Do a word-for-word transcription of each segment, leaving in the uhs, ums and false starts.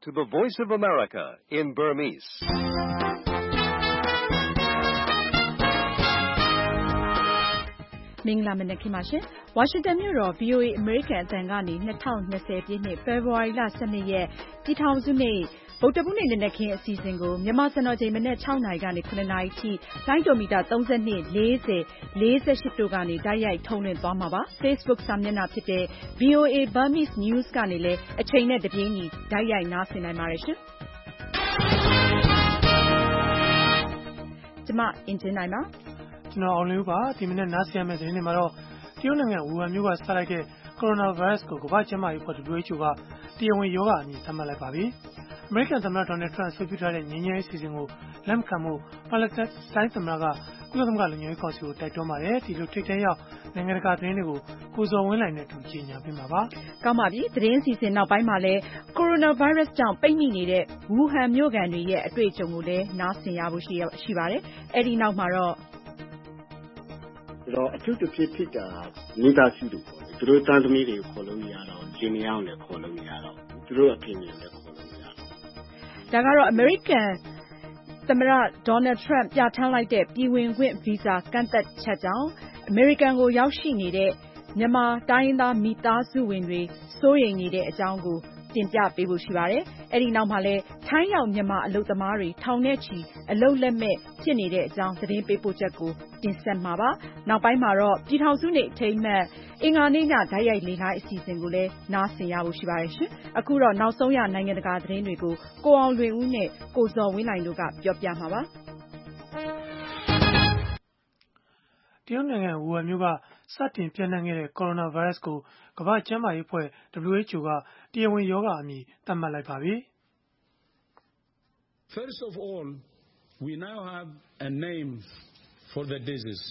to the Voice of America in Burmese. ။မင်္ဂလာမနက်ခင်းပါရှင်။ဝါရှင်တန်မြို့တော် ဗွီအိုအေ အမေရိကန်အသံကနေ၂၀၂၀ပြည့်နှစ်ဖေဖော်ဝါရီလ၁၂ရက်ပြည်ထောင်စုနေ့ဗုဒ္ဓဟူးနေ့နံနက်ခင်းအစီအစဉ်ကိုမြန်မာစံတော်ချိန်မနက်၆နာရီကနေ၇နာရီထိလိုင်းဒိုမီတာ၃၂ ၄၀ ၄၈တို့ကနေတိုက်ရိုက်ထုတ်လွှင့်သွားမှာပါ။ Facebook စာမျက်နှာဖြစ်တဲ့ ဗွီအိုအေ Burmese News ကနေလည်းအချိန်နဲ့တပြေးညီတိုက်ရိုက်နားဆင်နိုင်ပါတယ်ရှင်။ကျွန်မအင်ဂျင်နိုင်ပါကျွန်တော်အောင်လေးပါဒီမနေ့နားဆင်ရမယ့်သတင်းတွေမှာတော့တရုတ်နိုင်ငံဝူဟန်မြို့ကစလိုက်တဲ့ကိုရိုနာဗိုင်းရပ်စ်ကိုကမ္ဘာ့ကျန်းမာရေးအဖွဲ့ W H O ကတရားဝင်ရောဂါအမည်သတ်မှတ်လိုက်ပါပြီ။အမေရိကန်သမ္မတဒေါ်နယ်ထရန့်အဆိုပြုထားတဲ့ငြိမ်းချမ်းရေးအစီအစဉ်ကိုလက်မခံမှုပါလက်စတိုင်းသမ္မတကကုလသမဂ္ဂလုံခြုံရေးကောင်စီကိုတိုက်တွန်းပါတယ်။ဒီလိုထိပ်တန်းရောက်နိုင်ငံတကာသတင်းတွေကိုကိုဇော်ဝင်းလိုင်နဲ့တူကြီးညာပြမှာပါ။ကောင်းပါပြီ။သတင်းအစီအစဉ်နောက်ပိုင်းမှာလည်းကိုရိုနာဗိုင်းရပ်စ်ကြောင့်ပိတ်မိနေတဲ့ဝူဟန်မြို့ကန်တွေရဲ့အတွေ့အကြုံကိုလည်းနားဆင်ရဖို့ရှိရှိပါတယ်။အဲဒီနောက်မှာတော့တော့အထူးသဖြင့်ဖြစ်တာမိသားစုတွေပေါ့လေသူတို့တန်းသမီးတွေကိုခေါ်လို့မရတော့ဂျင်းရောင်းလည်းခေါ်လို့မရတော့သူတို့အဖေမျိုးလည်းခေါ်လို့မရတော့ဒါကတော့အမေရိကန်သမ္မတဒေါ်နယ်ထရန့်ပြဋ္ဌာန်းလိုက်တဲ့ပြည်ဝင်ခွင့်ဗီဇာကန့်သတ်ချက်ကြောင့်အမေရိကန်ကိုရောက်ရှိနေတဲ့မြန်မာတိုင်းရင်းသားမိသားစုဝင်တွေစိုးရိမ်နေတဲ့အကြောင်းကိုတင်ပြပေးဖို့ရှိပါတယ်။အဲဒီနောက်မှာလည်းထိုင်းရောက်မြန်မာအလုပ်သမားတွေထောင်နဲ့ချီအလုပ်လက်မဲ့ဖြစ်နေတဲ့အကြောင်းသတင်းပေးပို့ချက်ကိုတင်ဆက်မှာပါ။နောက်ပိုင်းမှာတော့ပြည်ထောင်စုနေ့အထိမ်းအမှတ်အင်္ဂါနေ့ညဓာတ်ရိုက်လေလိုင်းအစီအစဉ်ကိုလည်းနားဆင်ရဖို့ရှိပါတယ်ရှင်။အခုတော့နောက်ဆုံးရနိုင်ငံတကာသတင်းတွေကိုကိုအောင်လွင်ဦးနဲ့ကိုဇော်ဝင်းလိုင်တို့ကပြောပြမှာပါ။တရုတ်နိုင်ငံဝူဟန်မြို့ကစတင်ပြန့်နှံ့ခဲ့တဲ့ကိုရိုနာဗိုင်းရပ်စ်ကိုကမ္ဘာ့ကျန်းမာရေးအဖွဲ့ W H O ကတရားဝင်ရောဂါအမည်သတ်မှတ်လိုက်ပါပြီ။ First of all, we now have a name for the disease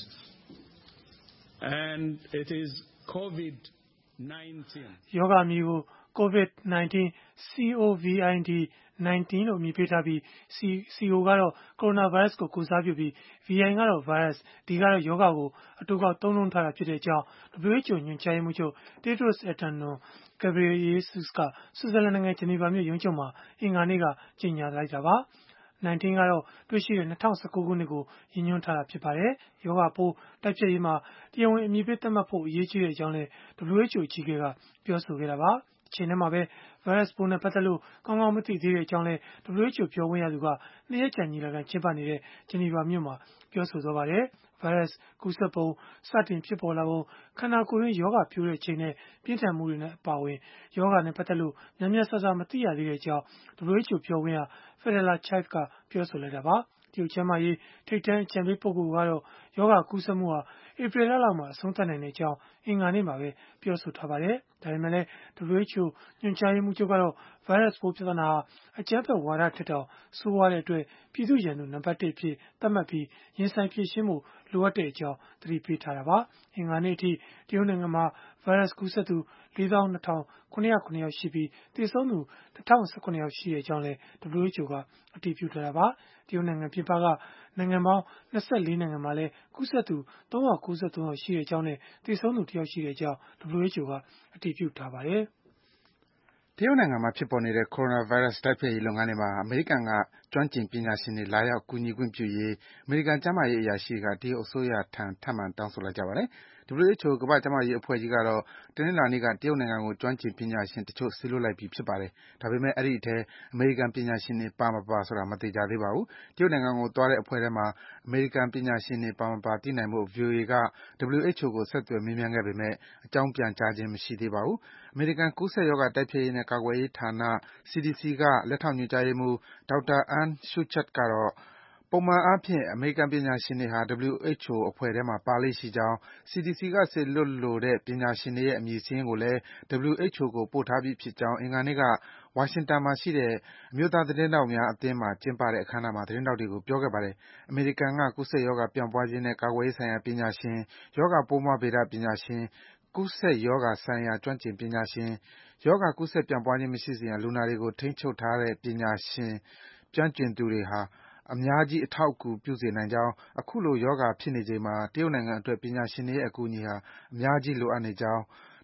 and it is COVID nineteen. ရောဂါအမည်ကို COVID nineteen C O V I D nineteen လို့အမည်ပေးထားပြီး C O ကတော့ကိုရိုနာဗိုင်းရပ်စ်ကိုကိုယ်စားပြုပြီး V I ကတော့ virus ဒီကတော့ယောဂါကိုအတူကောက်သုံးနှုန်းထားတာဖြစ်ကြောင်း W H O ညွှန်ကြားရေးမှူးချုပ် Tedros Adhanom Ghebreyesus ကဆွစ်ဇာလန်နိုင်ငံဂျနီဗာမြို့ရုံးချုပ်မှာအင်္ဂါနေ့ကကြေညာလိုက်တာပါ။nineteen ကတော့တွေ့ရှိတဲ့၂၀၁၉ခုနှစ်ကိုရည်ညွှန်းထားတာဖြစ်ပါတယ်။ယောဂါပိုးတိုက်ဖျက်ရေးမှာတရားဝင်အမည်ပေးသတ်မှတ်ဖို့အရေးကြီးတဲ့အကြောင်းလည်း W H O အကြီးအကဲကပြောဆိုခဲ့တာပါ။အချိန်ထဲမှာပဲဗိုင်းရပ်စ်ပိုးနဲ့ပတ်သက်လို့ကောင်းကောင်းမသိသေးတဲ့အကြောင်းလည်း W H O ပြောခွင့်ရသူကနှစ်ရက်ကြာညီလာခံကျင်းပနေတဲ့ဂျနီဗာမြို့မှာပြောဆိုသွားပါတယ်။ဗိုင်းရပ်စ်ကူးစက်ပုံစတင်ဖြစ်ပေါ်လာပုံခန္ဓာကိုယ်တွင်းယောဂပြိုးတဲ့ချိန်နဲ့ပြင်းထန်မှုတွေနဲ့အပါအဝင်ယောဂနဲ့ပတ်သက်လို့များများဆဆမသိရသေးတဲ့အကြောင်း W H O ပြောခွင့်ရ Fadela Chaib ကပြောဆိုလိုက်တာပါ။တရုတ်ကျန်းမာရေးထိပ်တန်းအကြံပေးပုဂ္ဂိုလ်ကတော့ယောဂကူးစက်မှုဟာဧပြီလလောက်မှာအဆုံးသတ်နိုင်တဲ့အကြောင်းအင်္ဂါနေ့မှာပဲပြောဆိုထားပါတယ်။ဒါပေမဲ့လည်း W H O ညွှန်ကြားရေးမှူးချုပ်ကတော့ဗိုင်းရပ်စ်ပိုးပြဿနာဟာအကြမ်းဖက်ဝါဒထက်တောင်ဆိုးဝါးတဲ့အတွက်ပြည်သူ့ရန်သူနံပါတ်တစ်အဖြစ်သတ်မှတ်ပြီးရင်ဆိုင်ဖြေရှင်းဖို့လိုအပ်တဲ့အကြောင်းသတိပေးထားတာပါ။အင်္ဂါနေ့အထိတရုတ်နိုင်ငံမှာဗိုင်းရပ်စ်ကူးစက်သူလေးသောင်းနှစ်ထောင်ခုနစ်ရာခုနစ်ယောက်ရှိပြီးသေဆုံးသူတစ်ထောင်ဆယ်ခုနစ်ယောက်ရှိတဲ့အကြောင်းလည်း W H O ကအတည်ပြုထားတာပါ။တရုတ်နိုင်ငံပြင်ပကနိုင်ငံပေါင်း၂၄နိုင်ငံမှာလည်းကူးစက်သူသုံးရာ၉၃ယောက်ရှိတဲ့အကြောင်းနဲ့သေဆုံးသူတစ်ယောက်ရှိတဲ့အကြောင်း W H O ကအတည်ပြုထားပါတယ်။တရုတ်နိုင်ငံမှာဖြစ်ပေါ်နေတဲ့ကိုရိုနာဗိုင်းရပ်စ်တိုက်ဖျက်ရေးလုပ်ငန်းတွေမှာအမေရိကန်ကကျွမ်းကျင်ပညာရှင်တွေလာရောက်ကူညီခွင့်ပြုရေးအမေရိကန်ကျန်းမာရေးအရာရှိတွေကတရုတ်အစိုးရထံထပ်မံတောင်းဆိုလိုက်ကြပါတယ်။ W H O ကမ္ဘာ့ကျန်းမာရေးအဖွဲ့ကြီးကတော့တနင်္လာနေ့ကတရုတ်နိုင်ငံကိုကျွမ်းကျင်ပညာရှင်တချို့စေလွှတ်လိုက်ပြီဖြစ်ပါတယ်။ဒါပေမဲ့အဲဒီအထဲအမေရိကန်ပညာရှင်တွေပါမပါဆိုတာမသေချာသေးပါဘူး။တရုတ်နိုင်ငံကိုသွားတဲ့အဖွဲ့ထဲမှာအမေရိကန်ပညာရှင်တွေပါမပါသိနိုင်ဖို့ ဗွီအိုအေက W H O ကိုဆက်သွယ်မေးမြန်းခဲ့ပေမဲ့အကြောင်းပြန်ကြားခြင်းမရှိသေးပါဘူး။အမေရိကန်ကူးစက်ရောဂါတိုက်ဖျက်ရေးနဲ့ကာကွယ်ရေးဌာန C D C ကလက်ထောက်ညွှန်ကြားရေးမှူး ဒေါက်တာ Anne Schuchat ကတော့ပုံမှန်အားဖြင့်အမေရိကန်ပညာရှင်တွေဟာ W H O အဖွဲ့ထဲမှာပါလေ့ရှိကြောင်း C D C ကစေလွှတ်လိုတဲ့ပညာရှင်တွေရဲ့အမည်စာရင်းကိုလည်း W H O ကိုပို့ထားပြီးဖြစ်ကြောင်းအင်္ဂါနေ့ကဝါရှင်တန်မှာရှိတဲ့အမျိုးသားသတင်းထောက်များအသင်းမှာကျင်းပတဲ့အခမ်းအနားမှာသတင်းထောက်တွေကိုပြောခဲ့ပါတယ်။အမေရိကန်ကကူးစက်ရောဂါပြန့်ပွားခြင်းနဲ့ကာကွယ်ရေးဆိုင်ရာပညာရှင်၊ရောဂါပိုးမွှားဗေဒပညာရှင်၊ကူးစက်ရောဂါဆိုင်ရာကျွမ်းကျင်ပညာရှင်၊ရောဂါကူးစက်ပြန့်ပွားခြင်းမရှိစေရန်လူနာတွေကိုထိန်းချုပ်ထားတဲ့ပညာရှင်ကျွမ်းကျင်သူတွေဟာအများကြီးအထောက်အကူပြုစေနိုင်ကြောင်း၊အခုလိုရောဂါဖြစ်နေချိန်မှာတရုတ်နိုင်ငံအတွက်ပညာရှင်တွေရဲ့အကူအညီဟာအများကြီးလိုအပ်နေကြောင်း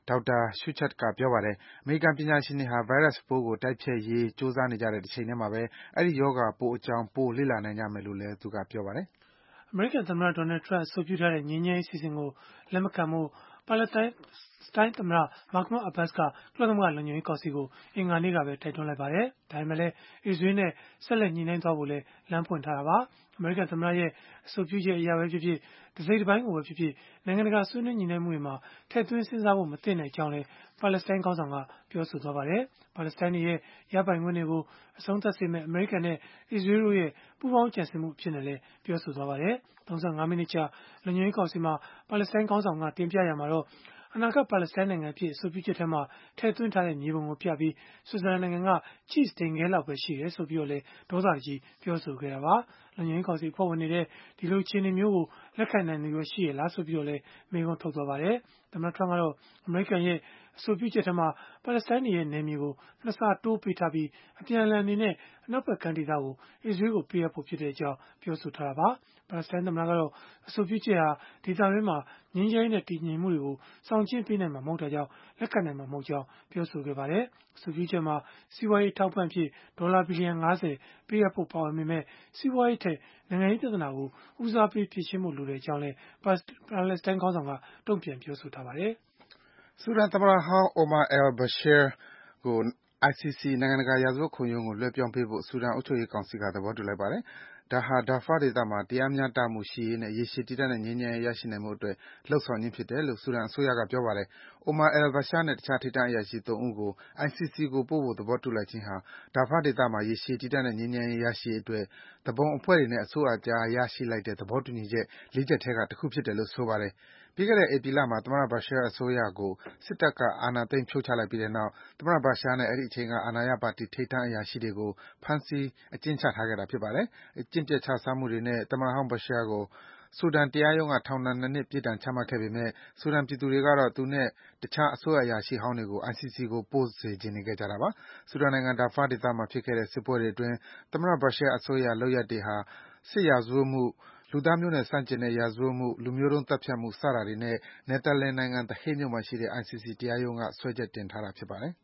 ဒေါက်တာရှုချတ်ကပြောပါတယ်။ အမေရိကန်ပညာရှင်တွေဟာ ဗိုင်းရပ်စ်ပိုးကိုတိုက်ဖျက်ရေးကြိုးစားနေကြတဲ့တချိန်တည်းမှာပဲ အဲဒီရောဂါပိုးအကြောင်း ပိုလေ့လာနိုင်ကြမယ်လို့လည်း သူကပြောပါတယ်။အမေရိကန်သမ္မတ Donald Trump အဆိုပြုထားတဲ့ ငြိမ်းချမ်းရေးအစီအစဉ်ကိုလက်မခံဖို့ ပါလက်စတိုင်းသမ္မတ Mahmoud Abbas က ကုလသမဂ္ဂလုံခြုံရေးကောင်စီကို အင်္ဂါနေ့ကပဲ တိုက်တွန်းလိုက်ပါတယ်။ ဒါပေမဲ့လည်း အစ္စရေးနဲ့ ဆက်လက်ညှိနှိုင်းသွားဖို့လည်း လမ်းဖွင့်ထားတာပါ။ အမေရိကန်သမ္မတရဲ့ အဆိုပြုချက်အရပဲဖြစ်ဖြစ်၊ တစိတ်တပိုင်းကိုပဲဖြစ်ဖြစ် နိုင်ငံတကာဆွေးနွေးညှိနှိုင်းမှုတွေမှာ ထည့်သွင်းစဉ်းစားဖို့ မသင့်ကြောင်းလည်း ပါလက်စတိုင်းခေါင်းဆောင်က ပြောဆိုခဲ့ပါတယ်။ ပါလက်စတိုင်းတွေရဲ့ ရပိုင်ခွင့်တွေကို အဆုံးသတ်စေမယ့် အမေရိကန်နဲ့ အစ္စရေးတို့ရဲ့ ပူးပေါင်းကြံစည်မှုအဖြစ်နဲ့လည်း ပြောဆိုခဲ့ပါတယ်။ ၃၅ မိနစ်ကြာ လုံခြုံရေးကောင်စီမှာ ပါလက်စတိုင်းခေါင်းဆောင်က တင်ပြရာမှာတော့ အနာဂတ်ပါလက်စတိုင်းနိုင်ငံအဖြစ် အဆိုပြုချက်မှာ ထည့်သွင်းထားတဲ့ မြေပုံကိုပြပြီး၊ ဆွစ်ဇာလန်နိုင်ငံက Cheese ဒိန်ခဲလောက်ပဲရှိတယ်ဆိုပြီးတော့လည်း ဒေါသတကြီး ပြောဆိုခဲ့တာပါ။ လုံခြုံရေးကောင်စီအဖွဲ့ဝင်တွေထဲ ဒီလိုအခြေအနေမျိုးကို လက်ခံနိုင်သူရော ရှိရဲ့လားဆိုပြီးတော့လည်း မေးခွန်းထုတ်ခဲ့ပါတယ်။ သမ္မတ Trump ကတော့ အမေရိကန်ရဲ့ အဆိုပြုချက်မှာ ပါလက်စတိုင်းတွေရဲ့ နယ်မြေကို ၂ ဆတိုးပေးထားပြီး၊ အပြန်အလှန်အနေနဲ့ အနောက်ဖက်ကမ်းဒေသကို အစ္စရေးကို ပေးအပ်ဖို့ဖြစ်ကြောင်း ပြောဆိုထားတာပါ။ ပါလက်စတိုင်းသမ္မတကတော့ အဆိုပြုချက်ဟာ ဒေသတွင်းမှာ ငြိမ်းချမ်းရေးနဲ့ တည်ငြိမ်မှုတွေကို ဆောင်ကျဉ်းပေးနိုင်မှာ မဟုတ်တာကြောင့် လက်ခံနိုင်မှာ မဟုတ်ကြောင်း ပြောဆိုခဲ့ပါတယ်။ အဆိုပြုချက်မှာ စီးပွားရေးအထောက်အပံ့အဖြစ် ဒေါ်လာဘီလီယံ ၅၀ ပေးအပ်ဖို့ ပါဝင်ပေမဲ့ စီးပွားရေးထက် နိုင်ငံရေးပြဿနာကို ဦးစားပေးဖြေရှင်းဖို့ လိုကြောင်းလည်း ပါလက်စတိုင်းခေါင်းဆောင်က တုံ့ပြန်ပြောဆိုထားပါတယ်။ ဆူဒန်သမ္မတဟောင်း Omar al-Bashir ကို အိုင်စီစီ နိုင်ငံတကာရာဇဝတ်ခုံရုံးကို လွှဲပြောင်းပေးဖို့ ဆူဒန်အုပ်ချုပ်ရေးကောင်စီက သဘောတူလိုက်ပါတယ်။ ဒါဟာ Darfur ဒေသမှာ တရားမျှတမှုရှိရေးနဲ့ ရေရှည်တည်တံ့တဲ့ ငြိမ်းချမ်းရေးရရှိနိုင်ဖို့အတွက် လုပ်ဆောင်ခြင်းဖြစ်တယ်လို့ ဆူဒန်အစိုးရက ပြောပါတယ်။ Omar al-Bashir နဲ့ တခြားထိပ်တန်းအရာရှိ ၃ ဦးကို အိုင်စီစီ ကို ပို့ဖို့ သဘောတူလိုက်ခြင်းဟာ Darfur ဒေသမှာ ရေရှည်တည်တံ့တဲ့ ငြိမ်းချမ်းရေးရရှိရေးအတွက် သူပုန်အဖွဲ့တွေနဲ့ အစိုးရအကြား ရရှိလိုက်တဲ့ သဘောတူညီချက် ၄ ချက်ထဲက တခုဖြစ်တယ်လို့ ဆိုပါတယ်။ ပြီးခဲ့တဲ့ ဧပြီလမှာ သမ္မတ Bashir အစိုးရကို စစ်တပ်က အာဏာသိမ်း ဖြုတ်ချလိုက်ပြီးနောက် သမ္မတ Bashir နဲ့ အဲဒီအချိန်က အာဏာရပါတီ ထိပ်တန်းအရာရှိတွေကို ဖမ်းဆီး အကျဉ်းချထားခဲ့တာ ဖြစ်ပါတယ်။ အကျင့်ပျက်ခြစားမှုတွေနဲ့ သမ္မတဟောင်း Bashir ကို ဆူဒန်တရားရုံးက ထောင်ဒဏ် ၂ နှစ် ပြစ်ဒဏ်ချမှတ်ခဲ့ပေမဲ့ ဆူဒန်ပြည်သူတွေကတော့ သူနဲ့ တခြား အစိုးရအရာရှိဟောင်းတွေကို အိုင်စီစီ ကို ပို့စေချင်နေခဲ့ကြတာပါ။ ဆူဒန်နိုင်ငံ Darfur ဒေသမှာဖြစ်ခဲ့တဲ့ စစ်ပွဲတွေအတွင်း သမ္မတ Bashir အစိုးရ လုပ်ရပ်တွေဟာ စစ်ရာဇဝတ်မှု၊ လူသားမျိုးနွယ်ဆန့်ကျင်တဲ့ ရာဇဝတ်မှု၊ လူမျိုးတုံးသတ်ဖြတ်မှု စတာတွေနဲ့ နယ်သာလန်နိုင်ငံ The Hague မြို့မှာရှိတဲ့ အိုင်စီစီ တရားရုံးက စွဲချက်တင်ထားတာ ဖြစ်ပါတယ်။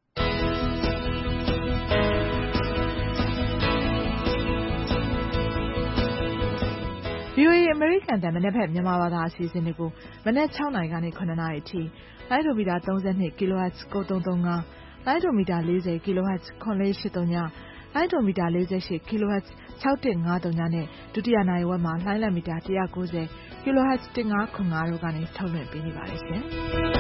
VOA အမေရိကန်အသံ မနက်ဖြန် မြန်မာဘာသာအစီအစဉ်တွေကို မနက် ၆ နာရီကနေ ၇ နာရီအထိ လိုင်းဒိုမီတာ ၃၂ kHz ၉၃၃၅ လိုင်းဒိုမီတာ ၄၀ kHz ၇၄၈၃ည လိုင်းဒိုမီတာ ၄၈ kHz ၆၁၅၀ နဲ့ ဒုတိယနာရီဝက်မှာ လှိုင်းလံမီတာ ၁၉၀ kHz ၁၅၇၅ တို့ကနေ ထုတ်လွှင့်ပေးနေပါတယ်ရှင်။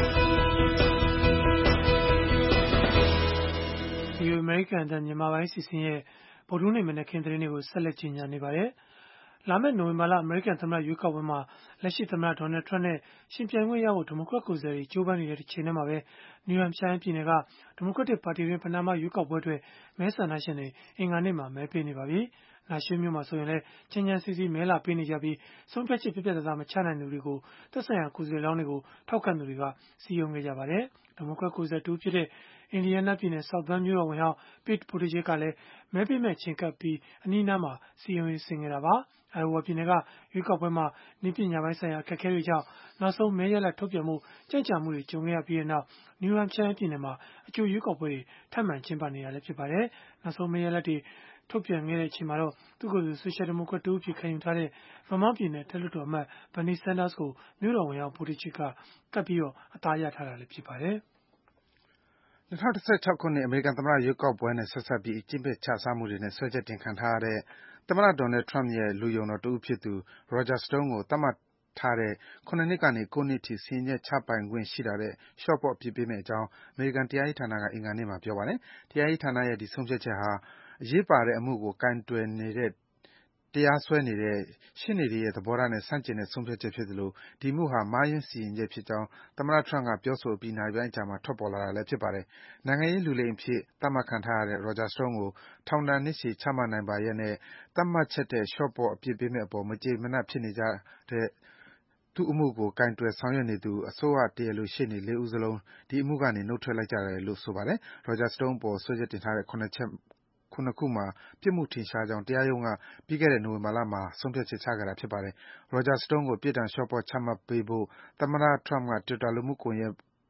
VOA အမေရိကန်အသံ မြန်မာပိုင်းအစီအစဉ်ရဲ့ ဗုဒ္ဓဟူးနေ့ မနက်ခင်းသတင်းတွေကို ဆက်လက် ကြေညာနေပါတယ်။ လာမယ့် နိုဝင်ဘာလ အမေရိကန်သမ္မတရွေးကောက်ပွဲမှာ လက်ရှိသမ္မတ Donald Trump နဲ့ ယှဉ်ပြိုင်ခွင့်ရဖို့ ဒီမိုကရက်ကိုယ်စားလှယ်တွေ ကြိုးပမ်းနေတဲ့ တချိန်တည်းမှာပဲ New Hampshire ပြည်နယ်က ဒီမိုကရက်တစ်ပါတီတွင်း ပဏာမရွေးကောက်ပွဲအတွက် မဲဆန္ဒရှင်တွေ အင်္ဂါနေ့မှာ မဲပေးနေပါပြီ။ Nashville မြို့မှာဆိုရင်လည်း ကြမ်းကြမ်းစီးစီး မဲလာပေးနေကြပြီး၊ ဆုံးဖြတ်ချက် ပြတ်ပြတ်သားသား မချနိုင်သူတွေကို သက်ဆိုင်ရာ ကိုယ်စားလှယ်လောင်းတွေကို ထောက်ခံသူတွေက စည်းရုံးခဲ့ကြပါတယ်။ ဒီမိုကရက်ကိုယ်စားလှယ်တဦးဖြစ်တဲ့ Indiana ပြည်နယ် South Bend မြို့တော်ဝန်ဟောင်း Pete Buttigieg ကလည်း မဲပေးမယ့်အချိန်ကပ်အပြီး အနီးအနားမှာ စည်းရုံးရေးဆင်းခဲ့တာပါ။ Iowa ပြည်နယ်က ရွေးကောက်ပွဲမှာ နည်းပညာပိုင်းဆိုင်ရာ အခက်အခဲတွေကြောင့် နောက်ဆုံးမဲရလဒ်ထုတ်ပြန်ဖို့ ကြန့်ကြာမှုတွေ ကြုံခဲ့ရပြီးနောက် New Hampshire ပြည်နယ်မှာ အကြိုရွေးကောက်ပွဲတွေ ထပ်မံကျင်းပနေတာလည်း ဖြစ်ပါတယ်။ နောက်ဆုံးမဲရလဒ်တွေ ထုတ်ပြန်ချိန်မှာတော့ သူ့ကိုယ်သူ ဆိုရှယ်ဒီမိုကရက်တဦးအဖြစ် ခံယူထားတဲ့ Vermont ပြည်နယ် အထက်လွှတ်တော်အမတ် Bernie Sanders ကို မြို့တော်ဝန်ဟောင်း Buttigieg က ကပ်ပြီး အသာရထားတာလည်း ဖြစ်ပါတယ်။၂၀၁၆ ခုနှစ် အမေရိကန်သမ္မတရွေးကောက်ပွဲနဲ့ ဆက်စပ်ပြီး အကျင့်ပျက်ခြစားမှုတွေနဲ့ စွဲချက်တင်ခံထားရတဲ့ သမ္မတ Donald Trump ရဲ့ လူယုံတော်တဦးဖြစ်သူ Roger Stone ကို သတ်မှတ်ထားတဲ့ ၇ နှစ်ကနေ ၉ နှစ်အထိ စီရင်ချက်ချပိုင်ခွင့်ရှိတာထက် လျော့ပေါ့ အပြစ်ပေးမယ့်အကြောင်း အမေရိကန်တရားရေးဌာနက အင်္ဂါနေ့မှာ ပြောပါတယ်။ တရားရေးဌာနရဲ့ ဒီဆုံးဖြတ်ချက်ဟာ အရေးပါတဲ့အမှုကို ကိုင်တွယ်နေတဲ့ တရားစွဲနေတဲ့ ရှေ့နေတွေရဲ့ သဘောထားနဲ့ ဆန့်ကျင်တဲ့ ဆုံးဖြတ်ချက်ဖြစ်သလို၊ ဒီအမှုဟာ မှားယွင်းစီရင်ချက်ဖြစ်ကြောင်း သမ္မတ Trump က ပြောဆိုအပြီး နာရီပိုင်းအကြာမှာ ထွက်ပေါ်လာတာလည်း ဖြစ်ပါတယ်။ နိုင်ငံရေးလူလိမ်အဖြစ် သတ်မှတ်ခံထားရတဲ့ Roger Stone ကို ထောင်ဒဏ် နှစ်ရှည် ချမှတ်နိုင်ပါလျက်နဲ့ သတ်မှတ်ချက်ထက် လျော့ပေါ့ အပြစ်ပေးမယ့်အပေါ် မကျေမနပ် ဖြစ်နေကြတဲ့ သူ့အမှုကို ကိုင်တွယ် ဆောင်ရွက်နေသူ အစိုးရတရားလိုရှေ့နေ ၄ ဦးစလုံး ဒီအမှုကနေ နုတ်ထွက်လိုက်ကြတယ်လို့ ဆိုပါတယ်။ Roger Stone အပေါ် စွဲချက်တင်ထားတဲ့ ၇ ချက် ၇ ခုမှာ ပြစ်မှုထင်ရှားကြောင်း တရားရုံးက ပြီးခဲ့တဲ့ နိုဝင်ဘာလမှာ ဆုံးဖြတ်ချက်ချခဲ့တာ ဖြစ်ပါတယ်။ Roger Stone ကို ပြစ်ဒဏ် လျော့ပေါ့ ချမှတ်ပေးဖို့ သမ္မတ Trump က Twitter လူမှုကွန်ယက်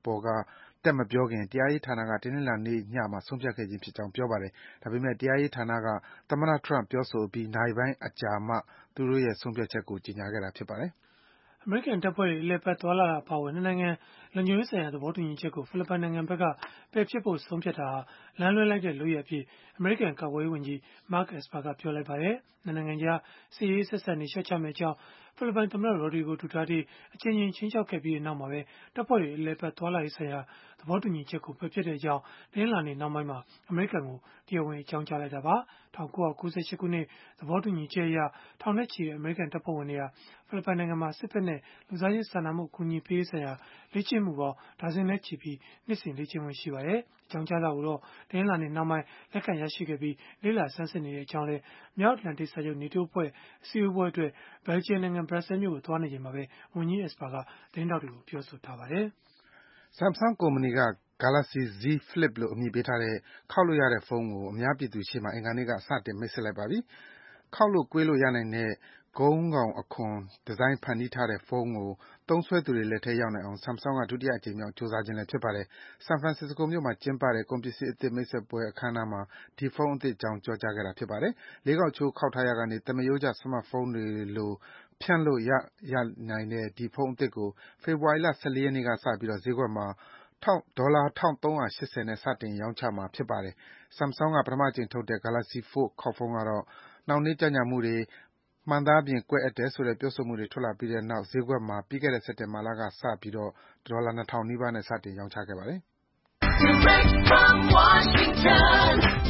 ပေါ်ကတက်မပြောခင်တရားရေးဌာနကတနင်္လာနေ့ညမှာဆုံးဖြတ်ခဲ့ခြင်းဖြစ်ကြောင်းပြောပါတယ်။ဒါပေမဲ့တရားရေးဌာနကသမ္မတ Trump ပြောဆိုအပြီးနာရီပိုင်းအကြာမှသူတို့ရဲ့ဆုံးဖြတ်ချက်ကိုကြေညာခဲ့တာဖြစ်ပါတယ်။အမေရိကန်တပ်ဖွဲ့တွေအလဲပတ်သွားလာတာအပါအဝင်နှစ်နိုင်ငံလုံခြုံရေးဆိုင်ရာသဘောတူညီချက်ကိုဖိလစ်ပိုင်နိုင်ငံဘက်ကပယ်ဖျက်ဖို့ဆုံးဖြတ်တာဟာလမ်းလွဲလိုက်တဲ့လုပ်ရအဖြစ်အမေရိကန်ကာကွယ်ရေးဝန်ကြီး Mark Esper ကပြောလိုက်ပါတယ်။နှစ်နိုင်ငံကြားစစ်ရေးဆက်ဆံနေရှော့ချမယ့်အကြောင်းဖိလစ်ပိုင်သမ္မတ Rodrigo Duterte အချိန်ချင်းချင်းချောက်ခဲ့ပြီးနောက်မှာပဲတပ်ဖွဲ့တွေအလဲပတ်သွားလာရေးဆိုင်ရာသဘောတူညီချက်ကိုပယ်ဖျက်တဲ့အကြောင်းတနင်္လာနေ့နောက်ပိုင်းမှာအမေရိကန်ကိုတရားဝင်အကြောင်းကြားလိုက်တာပါ။၁၉၉၈ခုနှစ်သဘောတူညီချက်အရထောင်နဲ့ချီတဲ့အမေရိကန်တပ်ဖွဲ့ဝင်တွေဟာဖိလစ်ပိုင်နိုင်ငံမှာစစ်ဖက်နဲ့လူသားချင်းစာနာမှုအကူအညီပေးရေးဆိုင်ရာလေ့ကျင့်မှုပေါင်းဒါဇင်နဲ့ချီပြီးနှစ်စဉ်လေ့ကျင့်ခွင့်ရှိပါတယ်။အကြောင်းကြားစာကိုတော့တနင်္လာနေ့နောက်ပိုင်းလက်ခံရရှိခဲ့ပြီးလေ့လာဆန်းစစ်နေတဲ့အကြောင်းလည်းမြောက်အတ္တလန်တိတ်စာချုပ် NATO အဖွဲ့အစည်းအဝေးပွဲအတွက်ဘယ်လ်ဂျီယံနိုင်ငံဘရပ်ဆဲလ်မြို့ကိုသွားနေချိန်မှာပဲဝန်ကြီး Esper ကသတင်းထောက်တွေကိုပြောဆိုထားပါတယ်။ Samsung ကုမ္ပဏီက Galaxy Z Flip လို့အမည်ပေးထားတဲ့ခေါက်လို့ရတဲ့ဖုန်းကိုအများပြည်သူရှေ့မှာအင်္ဂါနေ့ကစတင်မိတ်ဆက်လိုက်ပါပြီ။ခေါက်လို့ကွေးလို့ရနိုင်တဲ့ကုန်းခေါင်အခွံဒီဇိုင်းဖန်တီးထားတဲ့ဖုန်းကိုသုံးစွဲသူတွေလက်ထဲရောက်နိုင်အောင် Samsung ကဒုတိယအကြိမ်မြောက်ကြိုးစားခြင်းလည်းဖြစ်ပါတယ်။ San Francisco မြို့မှာကျင်းပတဲ့ကုန်ပစ္စည်းအသစ်မိတ်ဆက်ပွဲအခမ်းအနားမှာဒီဖုန်းအသစ်အကြောင်းပြောကြားခဲ့တာဖြစ်ပါတယ်။လေးခေါက်ချိုးခေါက်ထားရာကနေ သမားရိုးကျ စမတ်ဖုန်းတွေလိုဖြန့်လို့ရနိုင်တဲ့ဒီဖုန်းအသစ်ကိုဖေဖော်ဝါရီလ ၁၄ ရက်နေ့ကစပြီးဈေးကွက်မှာဒေါ်လာ ၁၃၈၀ နဲ့စတင်ရောင်းချမှာဖြစ်ပါတယ်။ Samsung ကပထမအကြိမ်ထုတ်တဲ့ Galaxy Fold ခေါက်ဖုန်းကတော့နှောင့်နှေးကြန့်ကြာမှုတွေ၊မှန်သားပြင်ကွဲအက်တယ်ဆိုတဲ့ပြောဆိုမှုတွေထွက်လာပြီးနောက်ဈေးကွက်မှာပြီးခဲ့တဲ့စက်တင်ဘာလကစပြီးဒေါ်လာ ၂၀၀၀ နီးပါးနဲ့စတင်ရောင်းချခဲ့ပါတယ်။ Direct from Washington,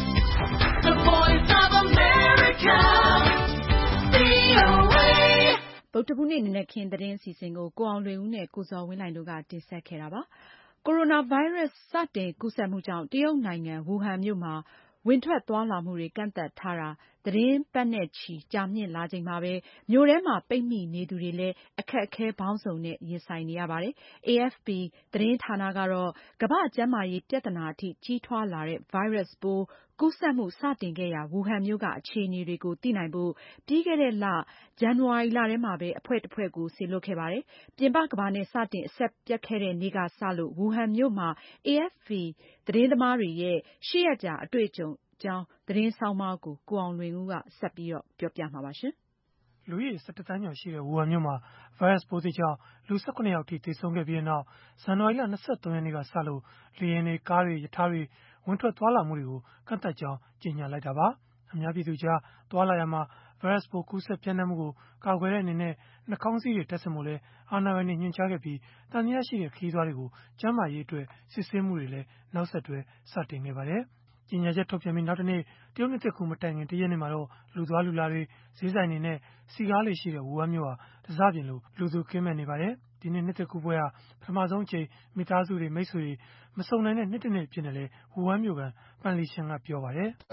the voice of America, ဗွီအိုအေ ဗုဒ္ဓဟူးနေ့နံနက်ခင်းသတင်းအစီအစဉ်ကိုကိုအောင်လွင်ဦးနဲ့ကိုဇော်ဝင်းလှိုင်တို့ကတင်ဆက်ခဲ့တာပါ။ ကိုရိုနာဗိုင်းရပ်စ်စတင်ကူးစက်မှုကြောင့်တရုတ်နိုင်ငံဝူဟန်မြို့မှာဝင်ထွက်သွားလာမှုတွေကန့်သတ်ထားတာသီတင်းပတ်နဲ့ချီကြာမြင့်လာချိန်မှာပဲမြို့ထဲမှာပိတ်မိနေသူတွေလည်းအခက်အခဲပေါင်းစုံနဲ့ရင်ဆိုင်နေရပါတယ်။ အေအက်ဖ်ပီ သတင်းဌာနကတော့ကမ္ဘာ့ကျန်းမာရေးပြဿနာအထိကြီးထွားလာတဲ့ဗိုင်းရပ်စ်ပိုးကူးစက်မှုစတင်ခဲ့ရာဝူဟန်မြို့ကအခြေအနေတွေကိုသိနိုင်ဖို့ပြီးခဲ့တဲ့လဇန်နဝါရီလထဲမှာပဲအဖွဲ့တဖွဲ့ကိုစေလွှတ်ခဲ့ပါတယ်။ ပြင်ပကမ္ဘာနဲ့စတင်အဆက်ပြတ်ခဲ့တဲ့နေ့ကစလို့ဝူဟန်မြို့မှာ အေအက်ဖ်ပီသတင်းသမားတွေရဲ့ရှစ်ရက်ကြာအတွေ့အကြုံအကြောင်းသတင်းဆောင်းပါးကိုကိုအောင်လွင်ဦးကဆက်ပြီးပြောပြမှာပါ။လူဦးရေ ၁၁ သန်းကျော်ရှိတဲ့ဝူဟန်မြို့မှာဗိုင်းရပ်စ်ပိုးသစ်ကြောင့်လူ ၁၇ ယောက်အထိသေဆုံးခဲ့ပြီးနောက်ဇန်နဝါရီလ ၂၃ ရက်နေ့ကစလို့လေယာဉ်တွေ၊ကားတွေ၊ရထားတွေဝင်ထွက်သွားလာမှုတွေကိုကန့်သတ်ကြောင်းကြေညာလိုက်တာပါ။အများပြည်သူကြားသွားလာရာမှာဗိုင်းရပ်စ်ပိုးကူးစက်ပျံ့နှံ့မှုကိုကာကွယ်တဲ့အနေနဲ့နှာခေါင်းစည်းတွေတပ်ဆင်ဖို့လည်းအာဏာပိုင်တွေညွှန်ကြားခဲ့ပြီးသံသယရှိတဲ့ခရီးသွားတွေကိုကျန်းမာရေးအတွက်စစ်ဆေးမှုတွေလည်းနောက်ဆက်တွဲစတင်ခဲ့ပါတယ်။ ကြေညာချက်ထုတ်ပြန်ပြီးနောက်တနေ့တရုတ်နှစ်သစ်ကူးမတိုင်ခင်တရက်နေ့မှာတော့လူသွားလူလာတွေဈေးဆိုင်တွေနဲ့စည်ကားလေ့ရှိတဲ့ဝူဟန်မြို့ဟာတစပြင်လိုလူသူကင်းမဲ့နေပါတယ်။ ဒီနှစ်နှစ်သစ်ကူးပွဲဟာပထမဆုံးအကြိမ်မိသားစုတွေမိတ်ဆွေတွေမဆုံနိုင်တဲ့နှစ်တနှစ်အဖြစ်နဲ့လည်းဝူဟန်မြို့ခံပန်လီရှန်ကပြောပါတယ်။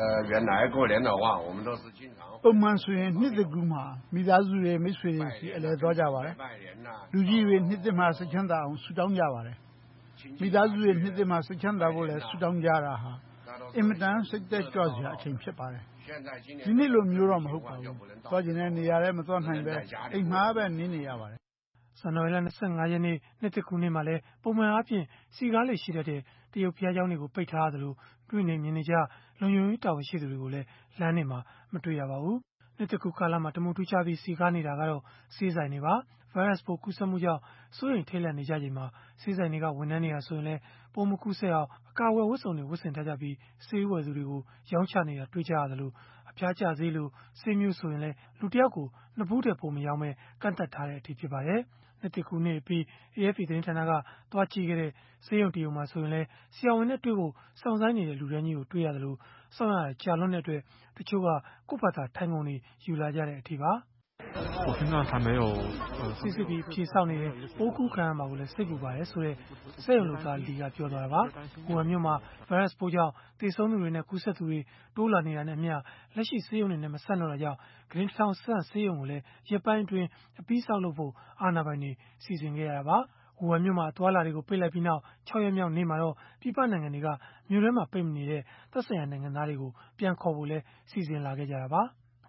"ပုံမှန်ဆိုရင်နှစ်သစ်ကူးမှာမိသားစုတွေမိတ်ဆွေတွေဆီအလည်သွားကြပါတယ်။လူကြီးတွေနှစ်သစ်မှာစိတ်ချမ်းသာအောင်ဆုတောင်းကြပါတယ်။မိသားစုတွေနှစ်သစ်မှာစိတ်ချမ်းသာဖို့လည်းဆုတောင်းကြတာဟာအင်မတန်စိတ်တက်ကြွစရာအချိန်ဖြစ်ပါတယ်။ဒီနှစ်လိုမျိုးတော့မဟုတ်ပါဘူး။သွားချင်တဲ့နေရာလည်းမသွားနိုင်ပဲအိမ်မှာပဲနေနေရပါတယ်။ " ဇန်နဝါရီလ ၂၅ ရက်နေ့နှစ်သစ်ကူးနေ့မှာလည်းပုံမှန်အားဖြင့်စည်ကားလေ့ရှိတတ်တဲ့တရုတ်ဘုရားကျောင်းတွေကိုပိတ်ထားရသလိုတွေ့နေမြင်နေကျလုံခြုံရေးတာဝန်ရှိသူတွေကိုလည်းလမ်းတွေမှာမတွေ့ရပါဘူး။နှစ်သစ်ကူးကာလမှာတမူထူးခြားပြီးစည်ကားနေတာကတော့ဆေးဆိုင်တွေပါ။ဗိုင်းရပ်စ်ပိုးကူးစက်မှုကြောင့်စိုးရိမ်ထိတ်လန့်နေကြချိန်မှာဆေးဆိုင်တွေကဝန်ထမ်းတွေဟာဆိုရင်လည်းပိုးမကူးစက်အောင်အကာအကွယ်ဝတ်စုံတွေဝတ်ဆင်ထားကြပြီးဆေးဝယ်သူတွေကိုရောင်းချနေတာတွေ့ကြရသလိုအဖျားကျဆေးလိုဆေးမျိုးဆိုရင်လည်းလူတယောက်ကိုနှစ်ဗူးထက်ပိုမရောင်းပဲကန့်သတ်ထားတဲ့အထိဖြစ်ပါတယ်။နှစ်သစ်ကူးနေ့အပြီးအေအက်ဖ်ပီသတင်းဌာနကသွားကြည့်ခဲ့တဲ့ဆေးရုံတရုံမှာဆိုရင်လည်းဆရာဝန်နဲ့တွေ့ဖို့စောင့်ဆိုင်းနေတဲ့လူတန်းကြီးကိုတွေ့ရသလိုစောင့်ရတာကြာလွန်းတဲ့အတွက်တချို့ကကိုယ့်ဘာသာထိုင်ခုံတွေယူလာကြတဲ့အထိပါ။ "စိစစ်ပြီးအဖြေစောင့်နေတယ်။ပိုးကူးခံရမှာကိုလည်းစိတ်ပူပါတယ်ဆိုတဲ့စက်ရုံလုပ်သားလီကပြောသွားတာပါ။ဝူဟန်မြို့မှာဗိုင်းရပ်စ်ပိုးကြောင့်သေဆုံးသူတွေနဲ့ကူးစက်သူတွေတိုးလာနေတာနဲ့အမျှလက်ရှိဆေးရုံတွေနဲ့မဆန့်တော့တာကြောင့်ကုတင်တထောင်ဆန့်ဆေးရုံကိုလည်းရက်ပိုင်းအတွင်းအပြီးဆောက်လုပ်ဖို့အာဏာပိုင်တွေစီစဉ်ခဲ့ရတာပါ။ဝူဟန်မြို့မှာအသွားအလာတွေကိုပိတ်လိုက်ပြီးနောက်ခြောက်ရက်မြောက်နေ့မှာတော့ပြည်ပနိုင်ငံတွေကမြို့ထဲမှာပိတ်မိနေတဲ့သက်ဆိုင်ရာနိုင်ငံသားတွေကိုပြန်ခေါ်ဖို့လည်းစီစဉ်လာခဲ့ကြတာပါ။